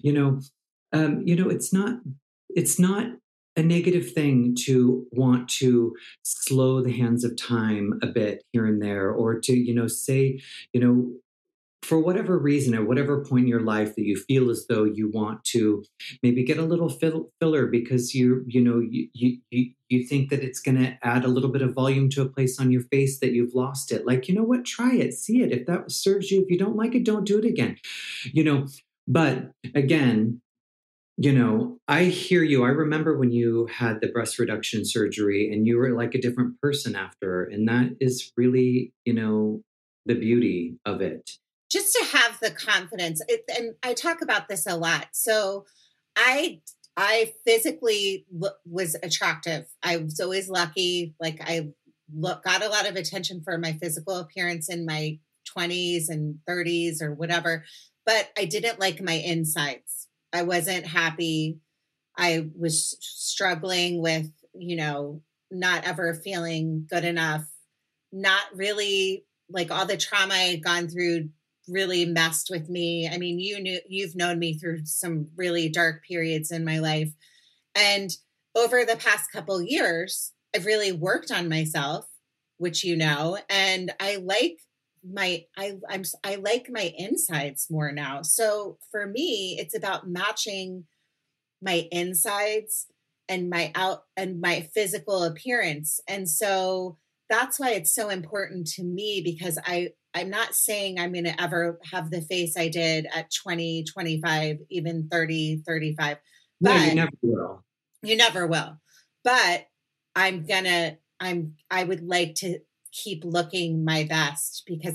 it's not a negative thing to want to slow the hands of time a bit here and there, or to, say, for whatever reason, at whatever point in your life that you feel as though you want to maybe get a little filler because you think that it's going to add a little bit of volume to a place on your face that you've lost it. Like, you know what? Try it, see it. If that serves you, if you don't like it, don't do it again. But again, I hear you. I remember when you had the breast reduction surgery and you were like a different person after, and that is really, the beauty of it. Just to have the confidence, and I talk about this a lot. So I physically was attractive. I was always lucky. Like got a lot of attention for my physical appearance in my 20s and 30s or whatever, but I didn't like my insides. I wasn't happy. I was struggling with, not ever feeling good enough, not really like all the trauma I had gone through really messed with me. I mean, you've known me through some really dark periods in my life. And over the past couple years, I've really worked on myself, which and I like I like my insides more now. So for me, it's about matching my insides and my physical appearance. And so that's why it's so important to me, because I'm not saying I'm going to ever have the face I did at 20, 25, even 30, 35. No, you never will. You never will. But I would like to keep looking my best because I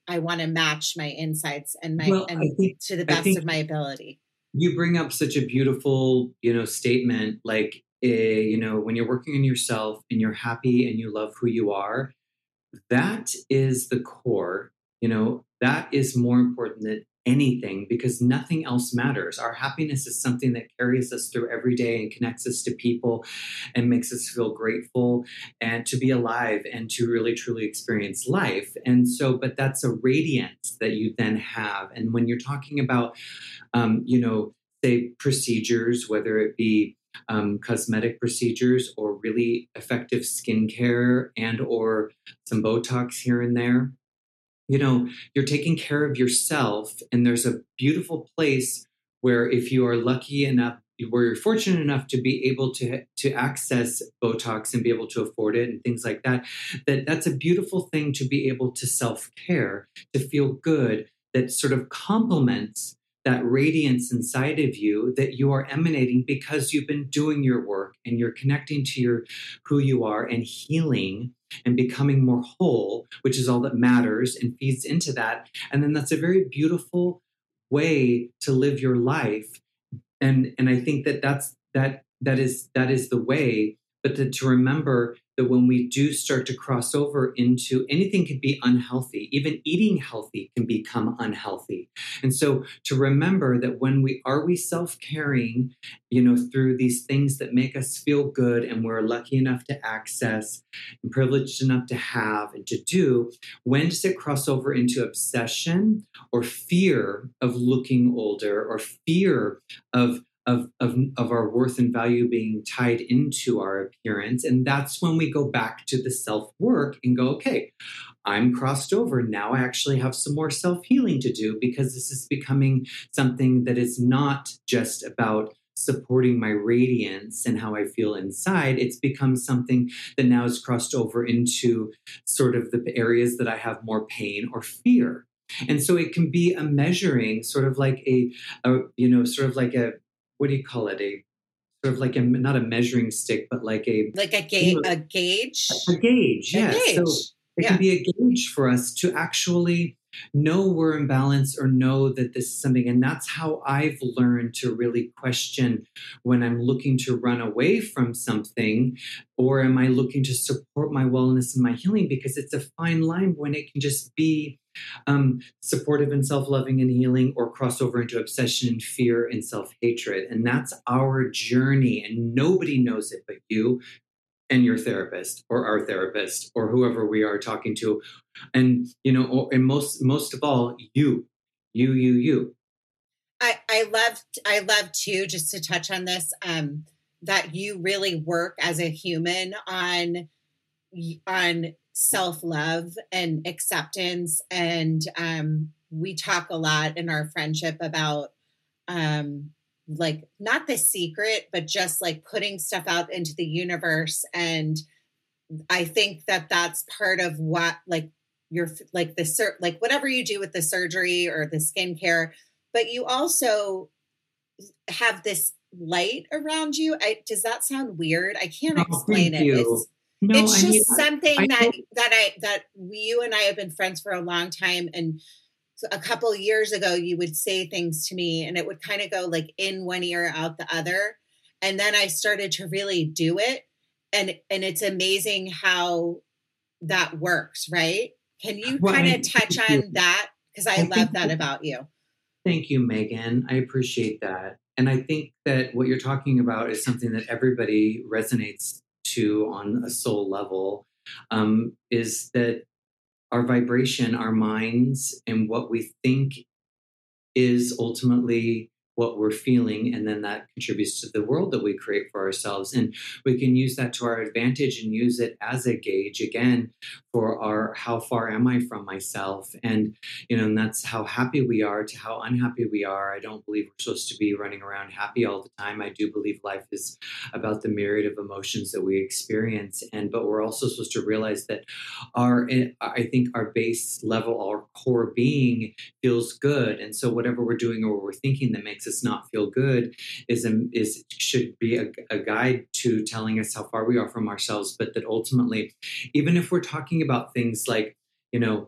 I want to match my insights and to the I best think of my ability. you bring up such a beautiful, statement, like, when you're working on yourself and you're happy and you love who you are, that is the core. That is more important than anything, because nothing else matters. Our happiness is something that carries us through every day and connects us to people and makes us feel grateful and to be alive and to really truly experience life. And so, but that's a radiance that you then have. And when you're talking about, say, procedures, whether it be cosmetic procedures or really effective skincare and or some Botox here and there, you're taking care of yourself. And there's a beautiful place where, if you are lucky enough, where you're fortunate enough to be able to access Botox and be able to afford it and things like that, that's a beautiful thing to be able to self-care, to feel good, that sort of complements that radiance inside of you that you are emanating because you've been doing your work and you're connecting to who you are and healing and becoming more whole, which is all that matters and feeds into that. And then that's a very beautiful way to live your life. And I think that is the way, but to remember that when we do start to cross over into anything, could be unhealthy, even eating healthy can become unhealthy. And so to remember that when we self-caring, through these things that make us feel good and we're lucky enough to access and privileged enough to have and to do, when does it cross over into obsession or fear of looking older or fear of our worth and value being tied into our appearance? And that's when we go back to the self-work and go, okay, I'm crossed over. Now I actually have some more self-healing to do, because this is becoming something that is not just about supporting my radiance and how I feel inside. It's become something that now is crossed over into sort of the areas that I have more pain or fear. And so it can be a measuring, sort of like what do you call it? A sort of like not a measuring stick, but like a gauge. A gauge, yes. So it can be a gauge for us to actually know we're in balance or know that this is something. And that's how I've learned to really question when I'm looking to run away from something, or am I looking to support my wellness and my healing? Because it's a fine line when it can just be supportive and self-loving and healing, or cross over into obsession and fear and self-hatred. And that's our journey, and nobody knows it but you and your therapist or our therapist or whoever we are talking to. And and most of all, you. I love too, just to touch on this, that you really work as a human on self-love and acceptance. And we talk a lot in our friendship about like, not The Secret, but just like putting stuff out into the universe. And I think that that's part of what, like, you're like like whatever you do with the surgery or the skincare, but you also have this light around you. Does that sound weird? I can't explain it. It's just something that you and I have been friends for a long time. And a couple of years ago, you would say things to me and it would kind of go like in one ear, out the other. And then I started to really do it. And it's amazing how that works, right? Can you kind of touch on that? Because I love that about you. Thank you, Megan. I appreciate that. And I think that what you're talking about is something that everybody resonates to on a soul level, is that our vibration, our minds, and what we think is ultimately what we're feeling, and then that contributes to the world that we create for ourselves. And we can use that to our advantage and use it as a gauge, again, for how far am I from myself? And, and that's how happy we are to how unhappy we are. I don't believe we're supposed to be running around happy all the time. I do believe life is about the myriad of emotions that we experience. But we're also supposed to realize that I think our base level, our core being feels good. And so whatever we're doing or we're thinking that makes us not feel good should be a guide to telling us how far we are from ourselves. But that ultimately, even if we're talking about things like,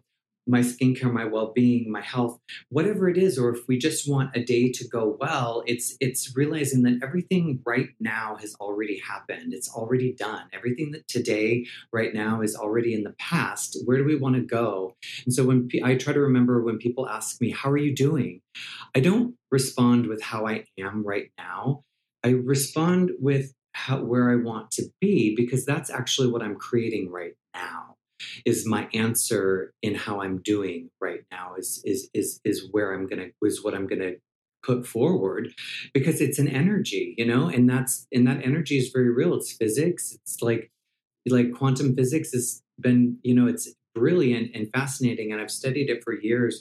my skincare, my well-being, my health, whatever it is, or if we just want a day to go well, it's realizing that everything right now has already happened. It's already done. Everything that today, right now, is already in the past. Where do we want to go? And so when I try to remember when people ask me, how are you doing? I don't respond with how I am right now. I respond with where I want to be, because that's actually what I'm creating right now. Is my answer in how I'm doing right now is where I'm gonna is what I'm gonna put forward, because it's an energy, and that energy is very real. It's physics. It's like quantum physics has been, it's brilliant and fascinating, and I've studied it for years.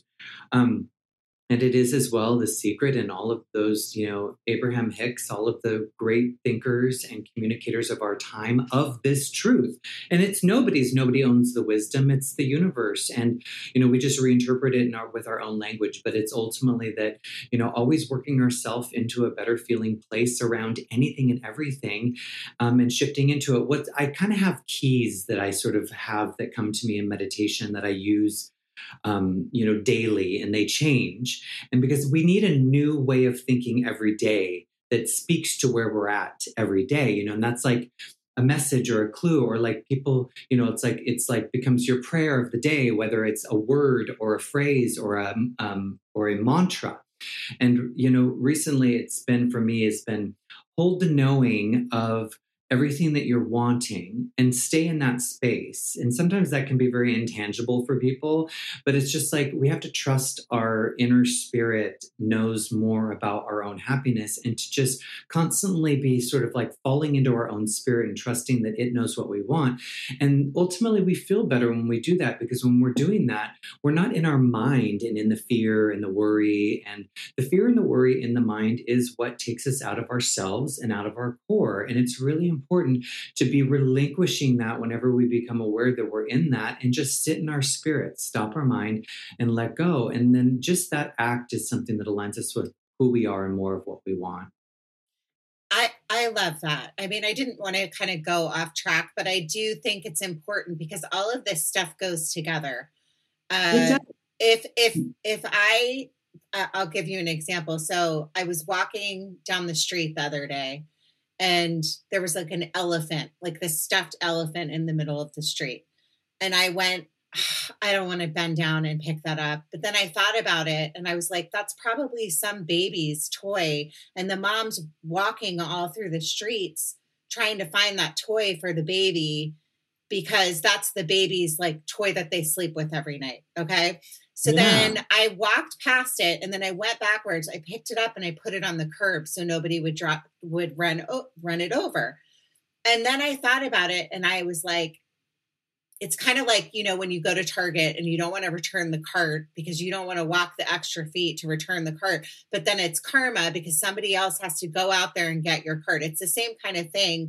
And it is as well the secret in all of those, Abraham Hicks, all of the great thinkers and communicators of our time of this truth. And it's nobody owns the wisdom. It's the universe. And, we just reinterpret it with our own language. But it's ultimately that, always working ourselves into a better feeling place around anything and everything, and shifting into it. What I kind of have keys that I sort of have that come to me in meditation that I use daily, and they change. And because we need a new way of thinking every day that speaks to where we're at every day, and that's like a message or a clue, or like people, it's like becomes your prayer of the day, whether it's a word or a phrase or a mantra. And, recently it's been hold the knowing of everything that you're wanting and stay in that space. And sometimes that can be very intangible for people, but it's just like we have to trust our inner spirit knows more about our own happiness, and to just constantly be sort of like falling into our own spirit and trusting that it knows what we want. And ultimately we feel better when we do that, because when we're doing that, we're not in our mind and in the fear and the worry. And the fear and the worry in the mind is what takes us out of ourselves and out of our core. And it's really important to be relinquishing that whenever we become aware that we're in that, and just sit in our spirit, stop our mind and let go. And then just that act is something that aligns us with who we are and more of what we want. I love that. I mean, I didn't want to kind of go off track, but I do think it's important because all of this stuff goes together. I'll give you an example. So I was walking down the street the other day, and there was like an elephant, like this stuffed elephant in the middle of the street. And I went, I don't want to bend down and pick that up. But then I thought about it, and I was like, that's probably some baby's toy. And the mom's walking all through the streets trying to find that toy for the baby, because that's the baby's like toy that they sleep with every night. Okay. So then I walked past it, and then I went backwards. I picked it up and I put it on the curb so nobody would run it over. And then I thought about it, and I was like, it's kind of like, when you go to Target and you don't want to return the cart because you don't want to walk the extra feet to return the cart, but then it's karma because somebody else has to go out there and get your cart. It's the same kind of thing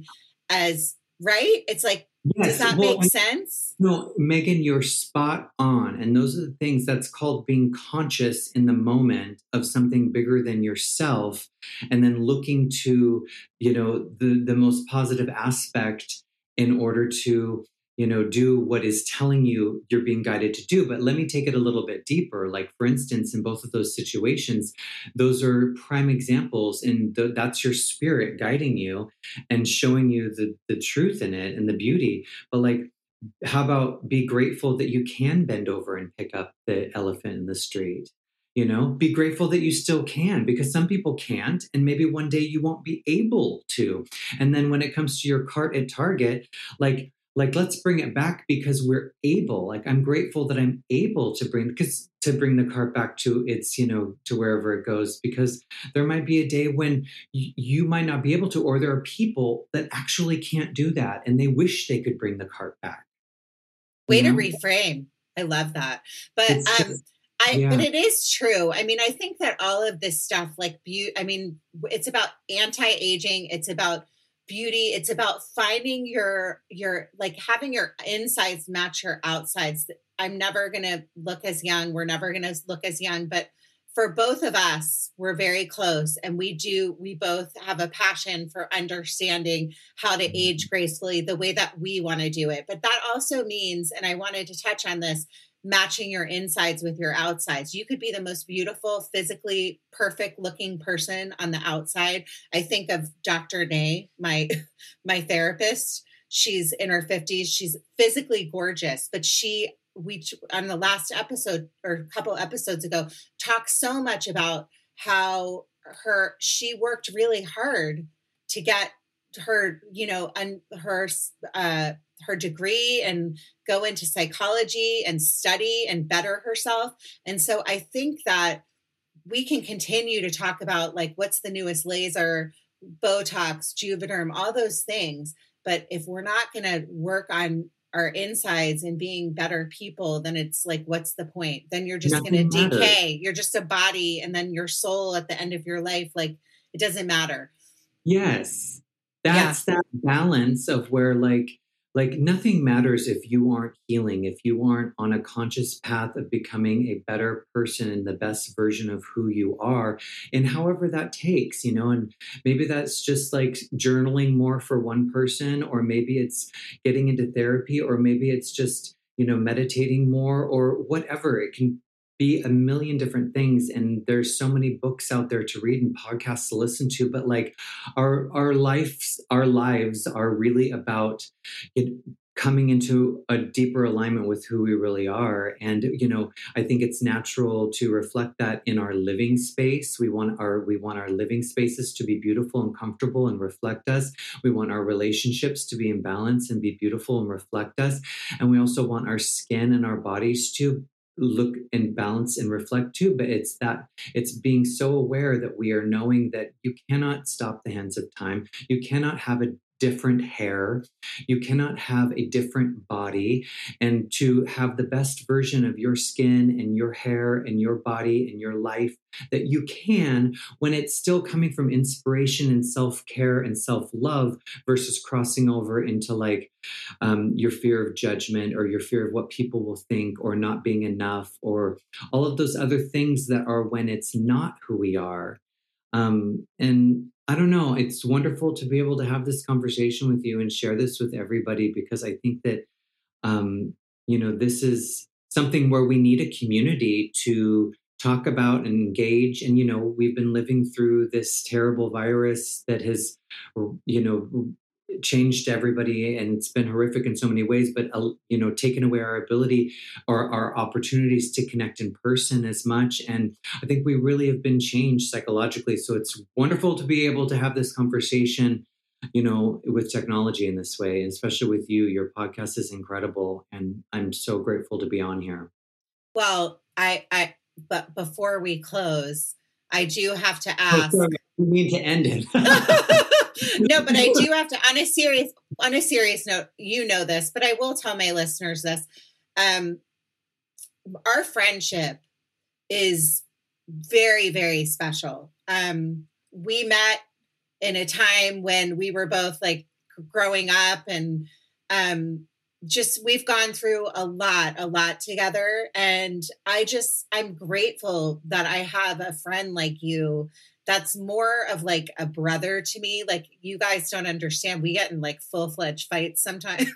right? It's like, yes. Does that make sense? No, Megan, you're spot on. And those are the things that's called being conscious in the moment of something bigger than yourself. And then looking to, the most positive aspect in order to, do what is telling you you're being guided to do. But let me take it a little bit deeper. Like, for instance, in both of those situations, those are prime examples. And that's your spirit guiding you and showing you the truth in it and the beauty. But like, how about be grateful that you can bend over and pick up the elephant in the street? Be grateful that you still can, because some people can't. And maybe one day you won't be able to. And then when it comes to your cart at Target, like let's bring it back because we're able. Like, I'm grateful that I'm able to bring the cart back to its, to wherever it goes, because there might be a day when you might not be able to, or there are people that actually can't do that and they wish they could bring the cart back. Way to reframe. I love that. But but it is true. I mean, I think that all of this stuff, like it's about anti-aging. It's about beauty. It's about finding your like having your insides match your outsides. I'm never going to look as young. We're never going to look as young, but for both of us, we're very close, and we both have a passion for understanding how to age gracefully the way that we want to do it. But that also means, and I wanted to touch on this, matching your insides with your outsides. You could be the most beautiful, physically perfect looking person on the outside. I think of Dr. Nay, my therapist. She's in her 50s. She's physically gorgeous, but we on the last episode or a couple episodes ago talked so much about how she worked really hard to get her, and her degree and go into psychology and study and better herself. And so I think that we can continue to talk about like what's the newest laser, Botox, Juvederm, all those things. But if we're not going to work on our insides and being better people, then it's like, what's the point? Then you're just going to decay. You're just a body. And then your soul at the end of your life, like it doesn't matter. Yes. That's that balance of where like nothing matters if you aren't healing, if you aren't on a conscious path of becoming a better person and the best version of who you are. And however that takes, and maybe that's just like journaling more for one person, or maybe it's getting into therapy, or maybe it's just, meditating more or whatever. It can be a million different things. And there's so many books out there to read and podcasts to listen to, but like our lives are really about it coming into a deeper alignment with who we really are. And, I think it's natural to reflect that in our living space. We want our living spaces to be beautiful and comfortable and reflect us. We want our relationships to be in balance and be beautiful and reflect us. And we also want our skin and our bodies to look and balance and reflect too. But it's being so aware that we are knowing that you cannot stop the hands of time. You cannot have a different hair. You cannot have a different body. And to have the best version of your skin and your hair and your body and your life that you can, when it's still coming from inspiration and self-care and self-love versus crossing over into like your fear of judgment or your fear of what people will think or not being enough or all of those other things that are when it's not who we are. And I don't know, it's wonderful to be able to have this conversation with you and share this with everybody, because I think that, this is something where we need a community to talk about and engage. And, we've been living through this terrible virus that has, changed everybody, and it's been horrific in so many ways, but taken away our ability or our opportunities to connect in person as much. And I think we really have been changed psychologically. So it's wonderful to be able to have this conversation, with technology in this way, and especially with you. Your podcast is incredible, and I'm so grateful to be on here. Well, but before we close, I do have to ask. You mean to end it? No, but I do have to, on a serious note, this, but I will tell my listeners this. Our friendship is very, very special. We met in a time when we were both like growing up, and we've gone through a lot together. And I'm grateful that I have a friend like you that's more of like a brother to me. Like, you guys don't understand. We get in like full-fledged fights sometimes,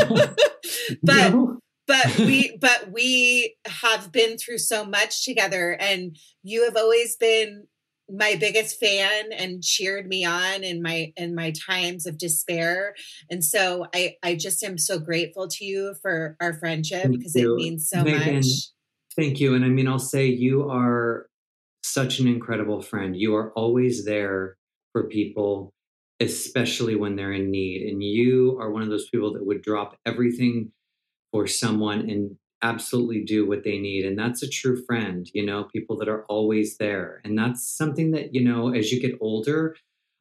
but we have been through so much together, and you have always been my biggest fan and cheered me on in my times of despair. And so I just am so grateful to you for our friendship, because it means so much. Thank you. And I mean, I'll say you are such an incredible friend. You are always there for people, especially when they're in need. And you are one of those people that would drop everything for someone and absolutely do what they need. And that's a true friend, people that are always there. And that's something that, as you get older,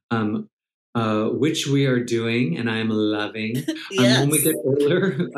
which we are doing, and I'm loving. Yes. When we get older,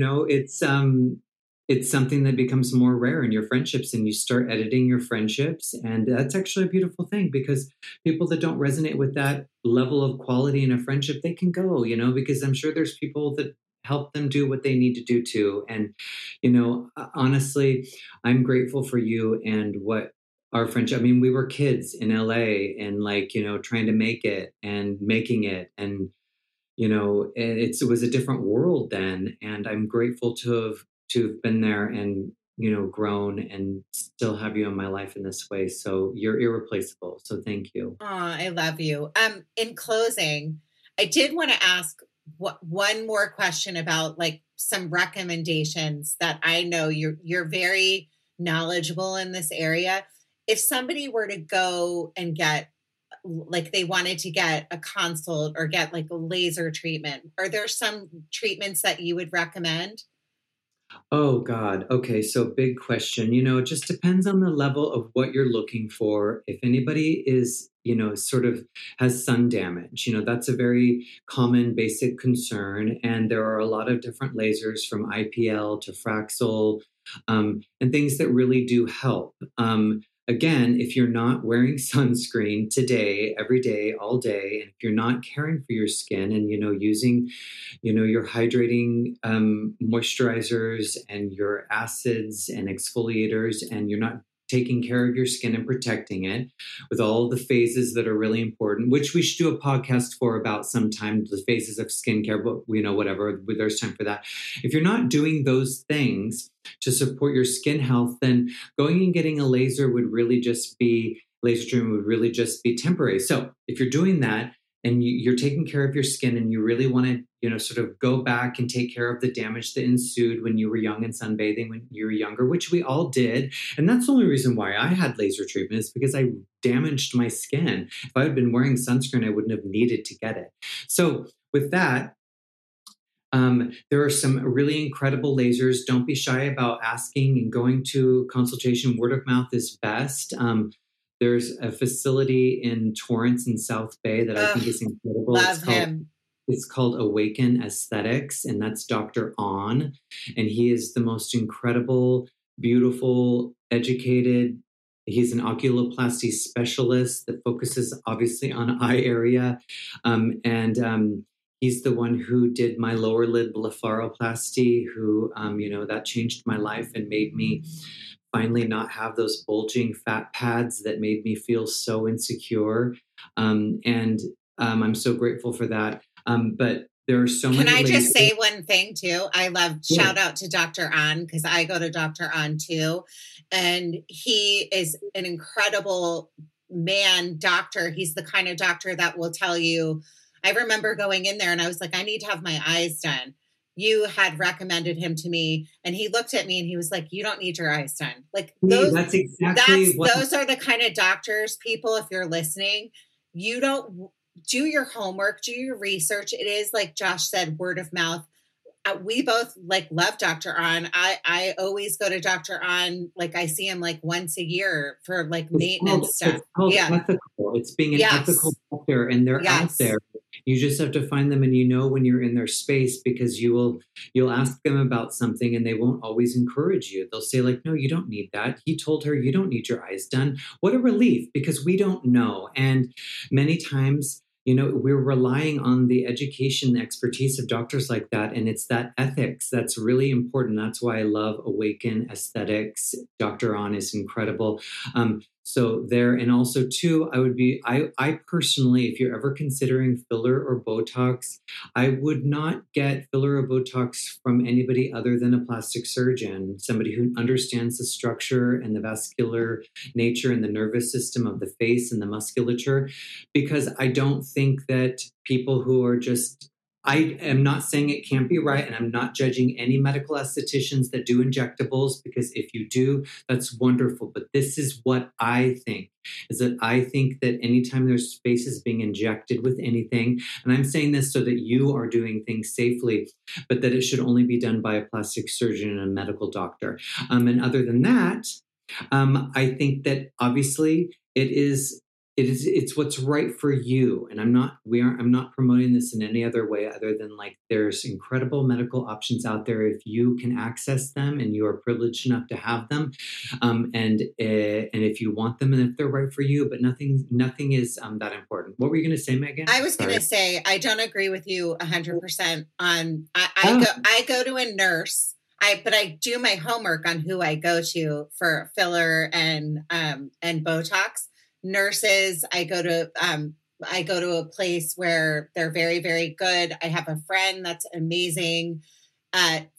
it's something that becomes more rare in your friendships, and you start editing your friendships. And that's actually a beautiful thing, because people that don't resonate with that level of quality in a friendship, they can go, because I'm sure there's people that help them do what they need to do too. And, honestly, I'm grateful for you and what our friendship, I mean, we were kids in LA and trying to make it and making it. And, it was a different world then. And I'm grateful to have to have been there and, you know, grown and still have you in my life in this way. So you're irreplaceable. So thank you. Oh, I love you. In closing, I did want to ask one more question about like some recommendations that I know you're very knowledgeable in this area. If somebody were to go and get, like, they wanted to get a consult or get like a laser treatment, are there some treatments that you would recommend? Oh God. Okay. So big question. You know, it just depends on the level of what you're looking for. If anybody is, you know, sort of has sun damage, you know, that's a very common basic concern. And there are a lot of different lasers from IPL to Fraxel, and things that really do help. Again, if you're not wearing sunscreen today, every day, all day, and if you're not caring for your skin and, you know, using, you know, your hydrating moisturizers and your acids and exfoliators, and you're not taking care of your skin and protecting it with all the phases that are really important, which we should do a podcast for about sometime, the phases of skincare, but you know, whatever, there's time for that. If you're not doing those things to support your skin health, then going and getting a laser laser treatment would really just be temporary. So if you're doing that, and you're taking care of your skin and you really want to, you know, sort of go back and take care of the damage that ensued when you were young and sunbathing when you were younger, which we all did. And that's the only reason why I had laser treatment, is because I damaged my skin. If I had been wearing sunscreen, I wouldn't have needed to get it. So with that, there are some really incredible lasers. Don't be shy about asking and going to consultation. Word of mouth is best. There's a facility in Torrance in South Bay that I think is incredible. Love him. It's called Awaken Aesthetics, and that's Dr. On. And he is the most incredible, beautiful, educated. He's an oculoplasty specialist that focuses obviously on eye area. He's the one who did my lower lid blepharoplasty, who, you know, that changed my life and made me finally not have those bulging fat pads that made me feel so insecure. I'm so grateful for that. But there are so many. Can I just say one thing too? I love, shout out to Dr. On, because I go to Dr. On too. And he is an incredible doctor. He's the kind of doctor that will tell you, I remember going in there and I was like, I need to have my eyes done. You had recommended him to me, and he looked at me and he was like, you don't need your eyes done. Like those, those are the kind of doctors, people, if you're listening, you don't do your homework, do your research. It is like Josh said, word of mouth. We both like love Dr. On. I always go to Dr. On. Like I see him like once a year for like maintenance stuff. It's called ethical. It's being an ethical doctor, and they're out there. You just have to find them, and you know when you're in their space, because you'll ask them about something and they won't always encourage you. They'll say like, no, you don't need that. He told her you don't need your eyes done. What a relief, because we don't know. And many times, you know, we're relying on the education, the expertise of doctors like that. And it's that ethics that's really important. That's why I love Awaken Aesthetics. Dr. On is incredible. So there, and also too, I personally, if you're ever considering filler or Botox, I would not get filler or Botox from anybody other than a plastic surgeon, somebody who understands the structure and the vascular nature and the nervous system of the face and the musculature, because I don't think that people who are just, I am not saying it can't be right, and I'm not judging any medical estheticians that do injectables, because if you do, that's wonderful. But this is what I think, is that I think that anytime there's faces being injected with anything, and I'm saying this so that you are doing things safely, but that it should only be done by a plastic surgeon and a medical doctor. And other than that, I think that obviously it's what's right for you. And I'm not promoting this in any other way other than like, there's incredible medical options out there if you can access them and you are privileged enough to have them. And if you want them and if they're right for you, but nothing is that important. What were you going to say, Megan? I was going to say, I don't agree with you 100% on, I go to a nurse. But I do my homework on who I go to for filler and Botox. Nurses, I go to a place where they're very, very good. I have a friend that's amazing at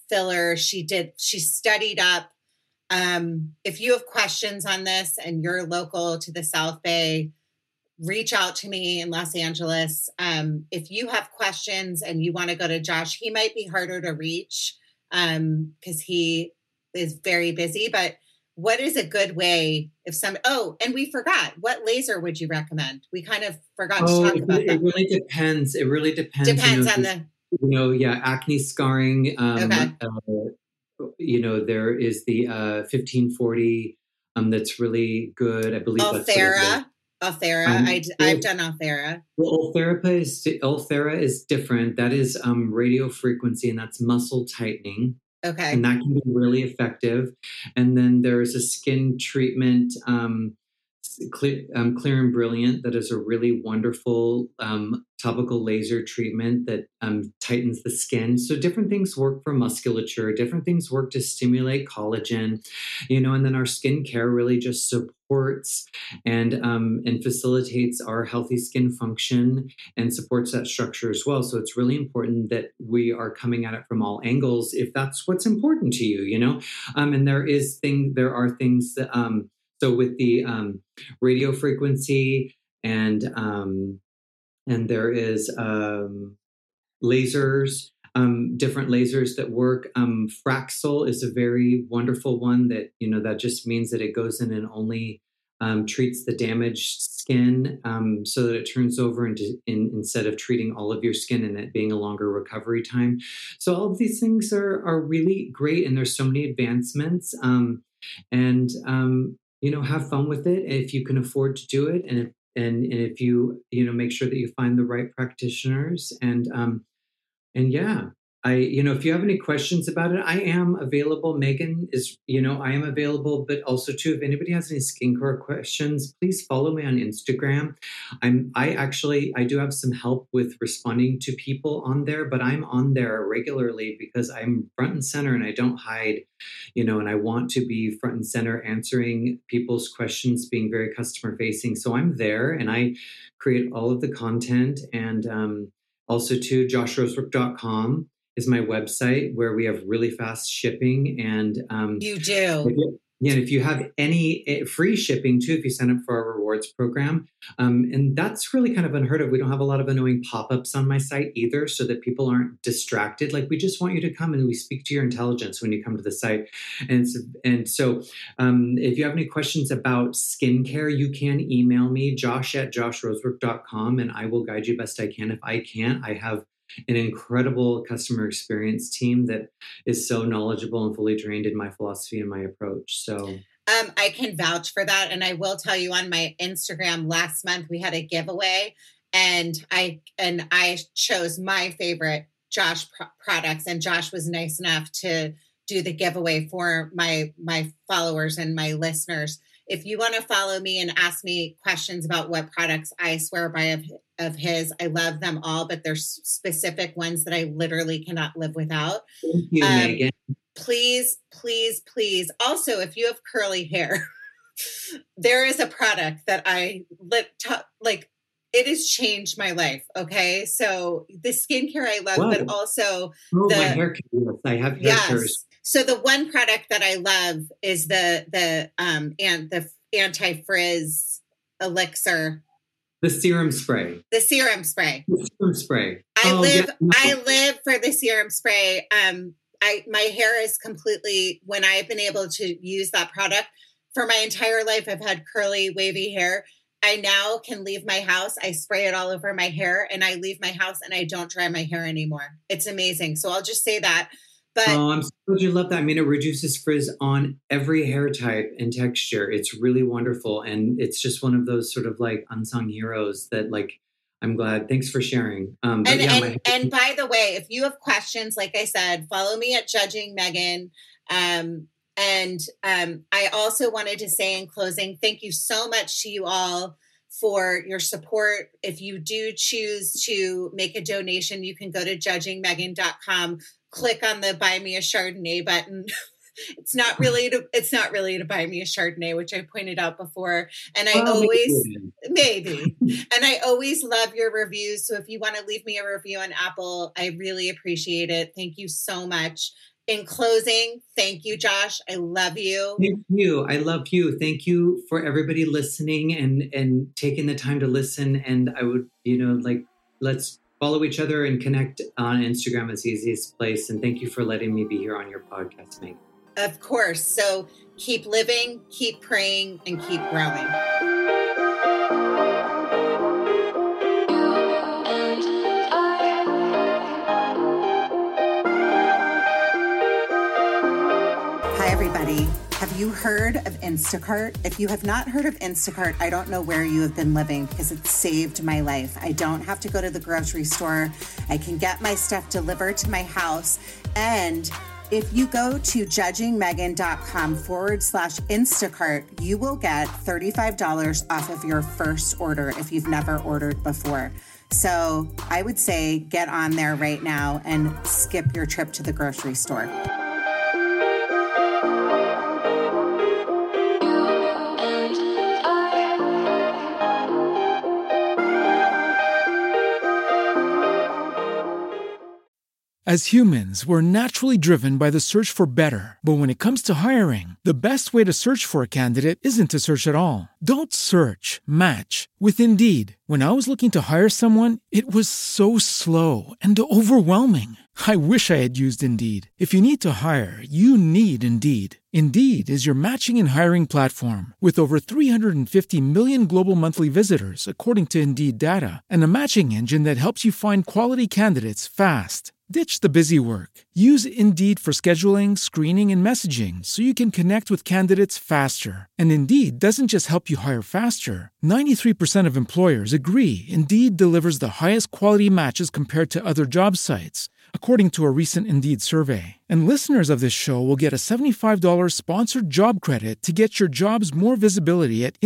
filler. She studied up. If you have questions on this and you're local to the South Bay, reach out to me in Los Angeles. If you have questions and you want to go to Josh, he might be harder to reach because he is very busy, but what is a good way and we forgot, what laser would you recommend? We kind of forgot to talk about that. It really depends. It really depends. Depends on acne scarring. Okay. There is the 1540 that's really good. I believe Ulthera. I've done Ulthera. Well, Ulthera is different. That is radio frequency, and that's muscle tightening. Okay. And that can be really effective. And then there's a skin treatment, Clear and Brilliant, that is a really wonderful topical laser treatment that tightens the skin. So different things work for musculature, different things work to stimulate collagen, and then our skincare really just supports and facilitates our healthy skin function and supports that structure as well. So it's really important that we are coming at it from all angles if that's what's important to you, and there are things that so with the radio frequency and there is lasers, different lasers that work. Fraxel is a very wonderful one that, that just means that it goes in and only treats the damaged skin so that it turns over instead of treating all of your skin and it being a longer recovery time. So all of these things are really great, and there's so many advancements. Have fun with it if you can afford to do it, and if you make sure that you find the right practitioners, and yeah, if you have any questions about it, I am available. Megan is, I am available, but also too, if anybody has any skincare questions, please follow me on Instagram. I do have some help with responding to people on there, but I'm on there regularly because I'm front and center and I don't hide, and I want to be front and center answering people's questions, being very customer facing. So I'm there and I create all of the content, and also too, joshrosebrooke.com is my website where we have really fast shipping. And you do. If you have any free shipping too, if you sign up for our rewards program. And that's really kind of unheard of. We don't have a lot of annoying pop-ups on my site either, so that people aren't distracted. Like, we just want you to come and we speak to your intelligence when you come to the site. And so if you have any questions about skincare, you can email me, josh@joshrosebrooke.com, and I will guide you best I can. If I can't, I have an incredible customer experience team that is so knowledgeable and fully trained in my philosophy and my approach. So I can vouch for that. And I will tell you, on my Instagram last month, we had a giveaway, and I chose my favorite Josh products, and Josh was nice enough to do the giveaway for my followers and my listeners. If you want to follow me and ask me questions about what products I swear by of his, I love them all, but there's specific ones that I literally cannot live without. Thank you, Megan. Please, please, please. Also, if you have curly hair, there is a product that it has changed my life. Okay. So the skincare I love, Whoa. but also my hair care. I have hair cares. So the one product that I love is the anti-frizz elixir. The serum spray. The serum spray. I live for the serum spray. My hair is completely, when I've been able to use that product for my entire life, I've had curly, wavy hair. I now can leave my house. I spray it all over my hair, and I leave my house and I don't dry my hair anymore. It's amazing. So I'll just say that. But I'm so glad you love that. I mean, it reduces frizz on every hair type and texture. It's really wonderful. And it's just one of those sort of like unsung heroes that, like, I'm glad. Thanks for sharing. And by the way, if you have questions, like I said, follow me at Judging Megan. I also wanted to say in closing, thank you so much to you all for your support. If you do choose to make a donation, you can go to judgingmegan.com, click on the Buy Me a Chardonnay button. It's not really to buy me a Chardonnay, which I pointed out before. And I always love your reviews. So if you want to leave me a review on Apple, I really appreciate it. Thank you so much. In closing, thank you, Josh. I love you. Thank you. I love you. Thank you for everybody listening and taking the time to listen. And I would, let's follow each other and connect on Instagram. It's the easiest place. And thank you for letting me be here on your podcast, Meg. Of course. So keep living, keep praying, and keep growing. Hi, everybody. Have you heard of Instacart? If you have not heard of Instacart, I don't know where you have been living because it saved my life. I don't have to go to the grocery store. I can get my stuff delivered to my house. And if you go to judgingmegan.com/Instacart, you will get $35 off of your first order if you've never ordered before. So I would say get on there right now and skip your trip to the grocery store. As humans, we're naturally driven by the search for better. But when it comes to hiring, the best way to search for a candidate isn't to search at all. Don't search, match with Indeed. When I was looking to hire someone, it was so slow and overwhelming. I wish I had used Indeed. If you need to hire, you need Indeed. Indeed is your matching and hiring platform with over 350 million global monthly visitors, according to Indeed data, and a matching engine that helps you find quality candidates fast. Ditch the busy work. Use Indeed for scheduling, screening, and messaging so you can connect with candidates faster. And Indeed doesn't just help you hire faster. 93% of employers agree Indeed delivers the highest quality matches compared to other job sites, according to a recent Indeed survey. And listeners of this show will get a $75 sponsored job credit to get your jobs more visibility at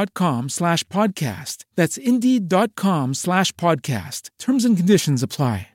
Indeed.com/podcast. That's Indeed.com/podcast. Terms and conditions apply.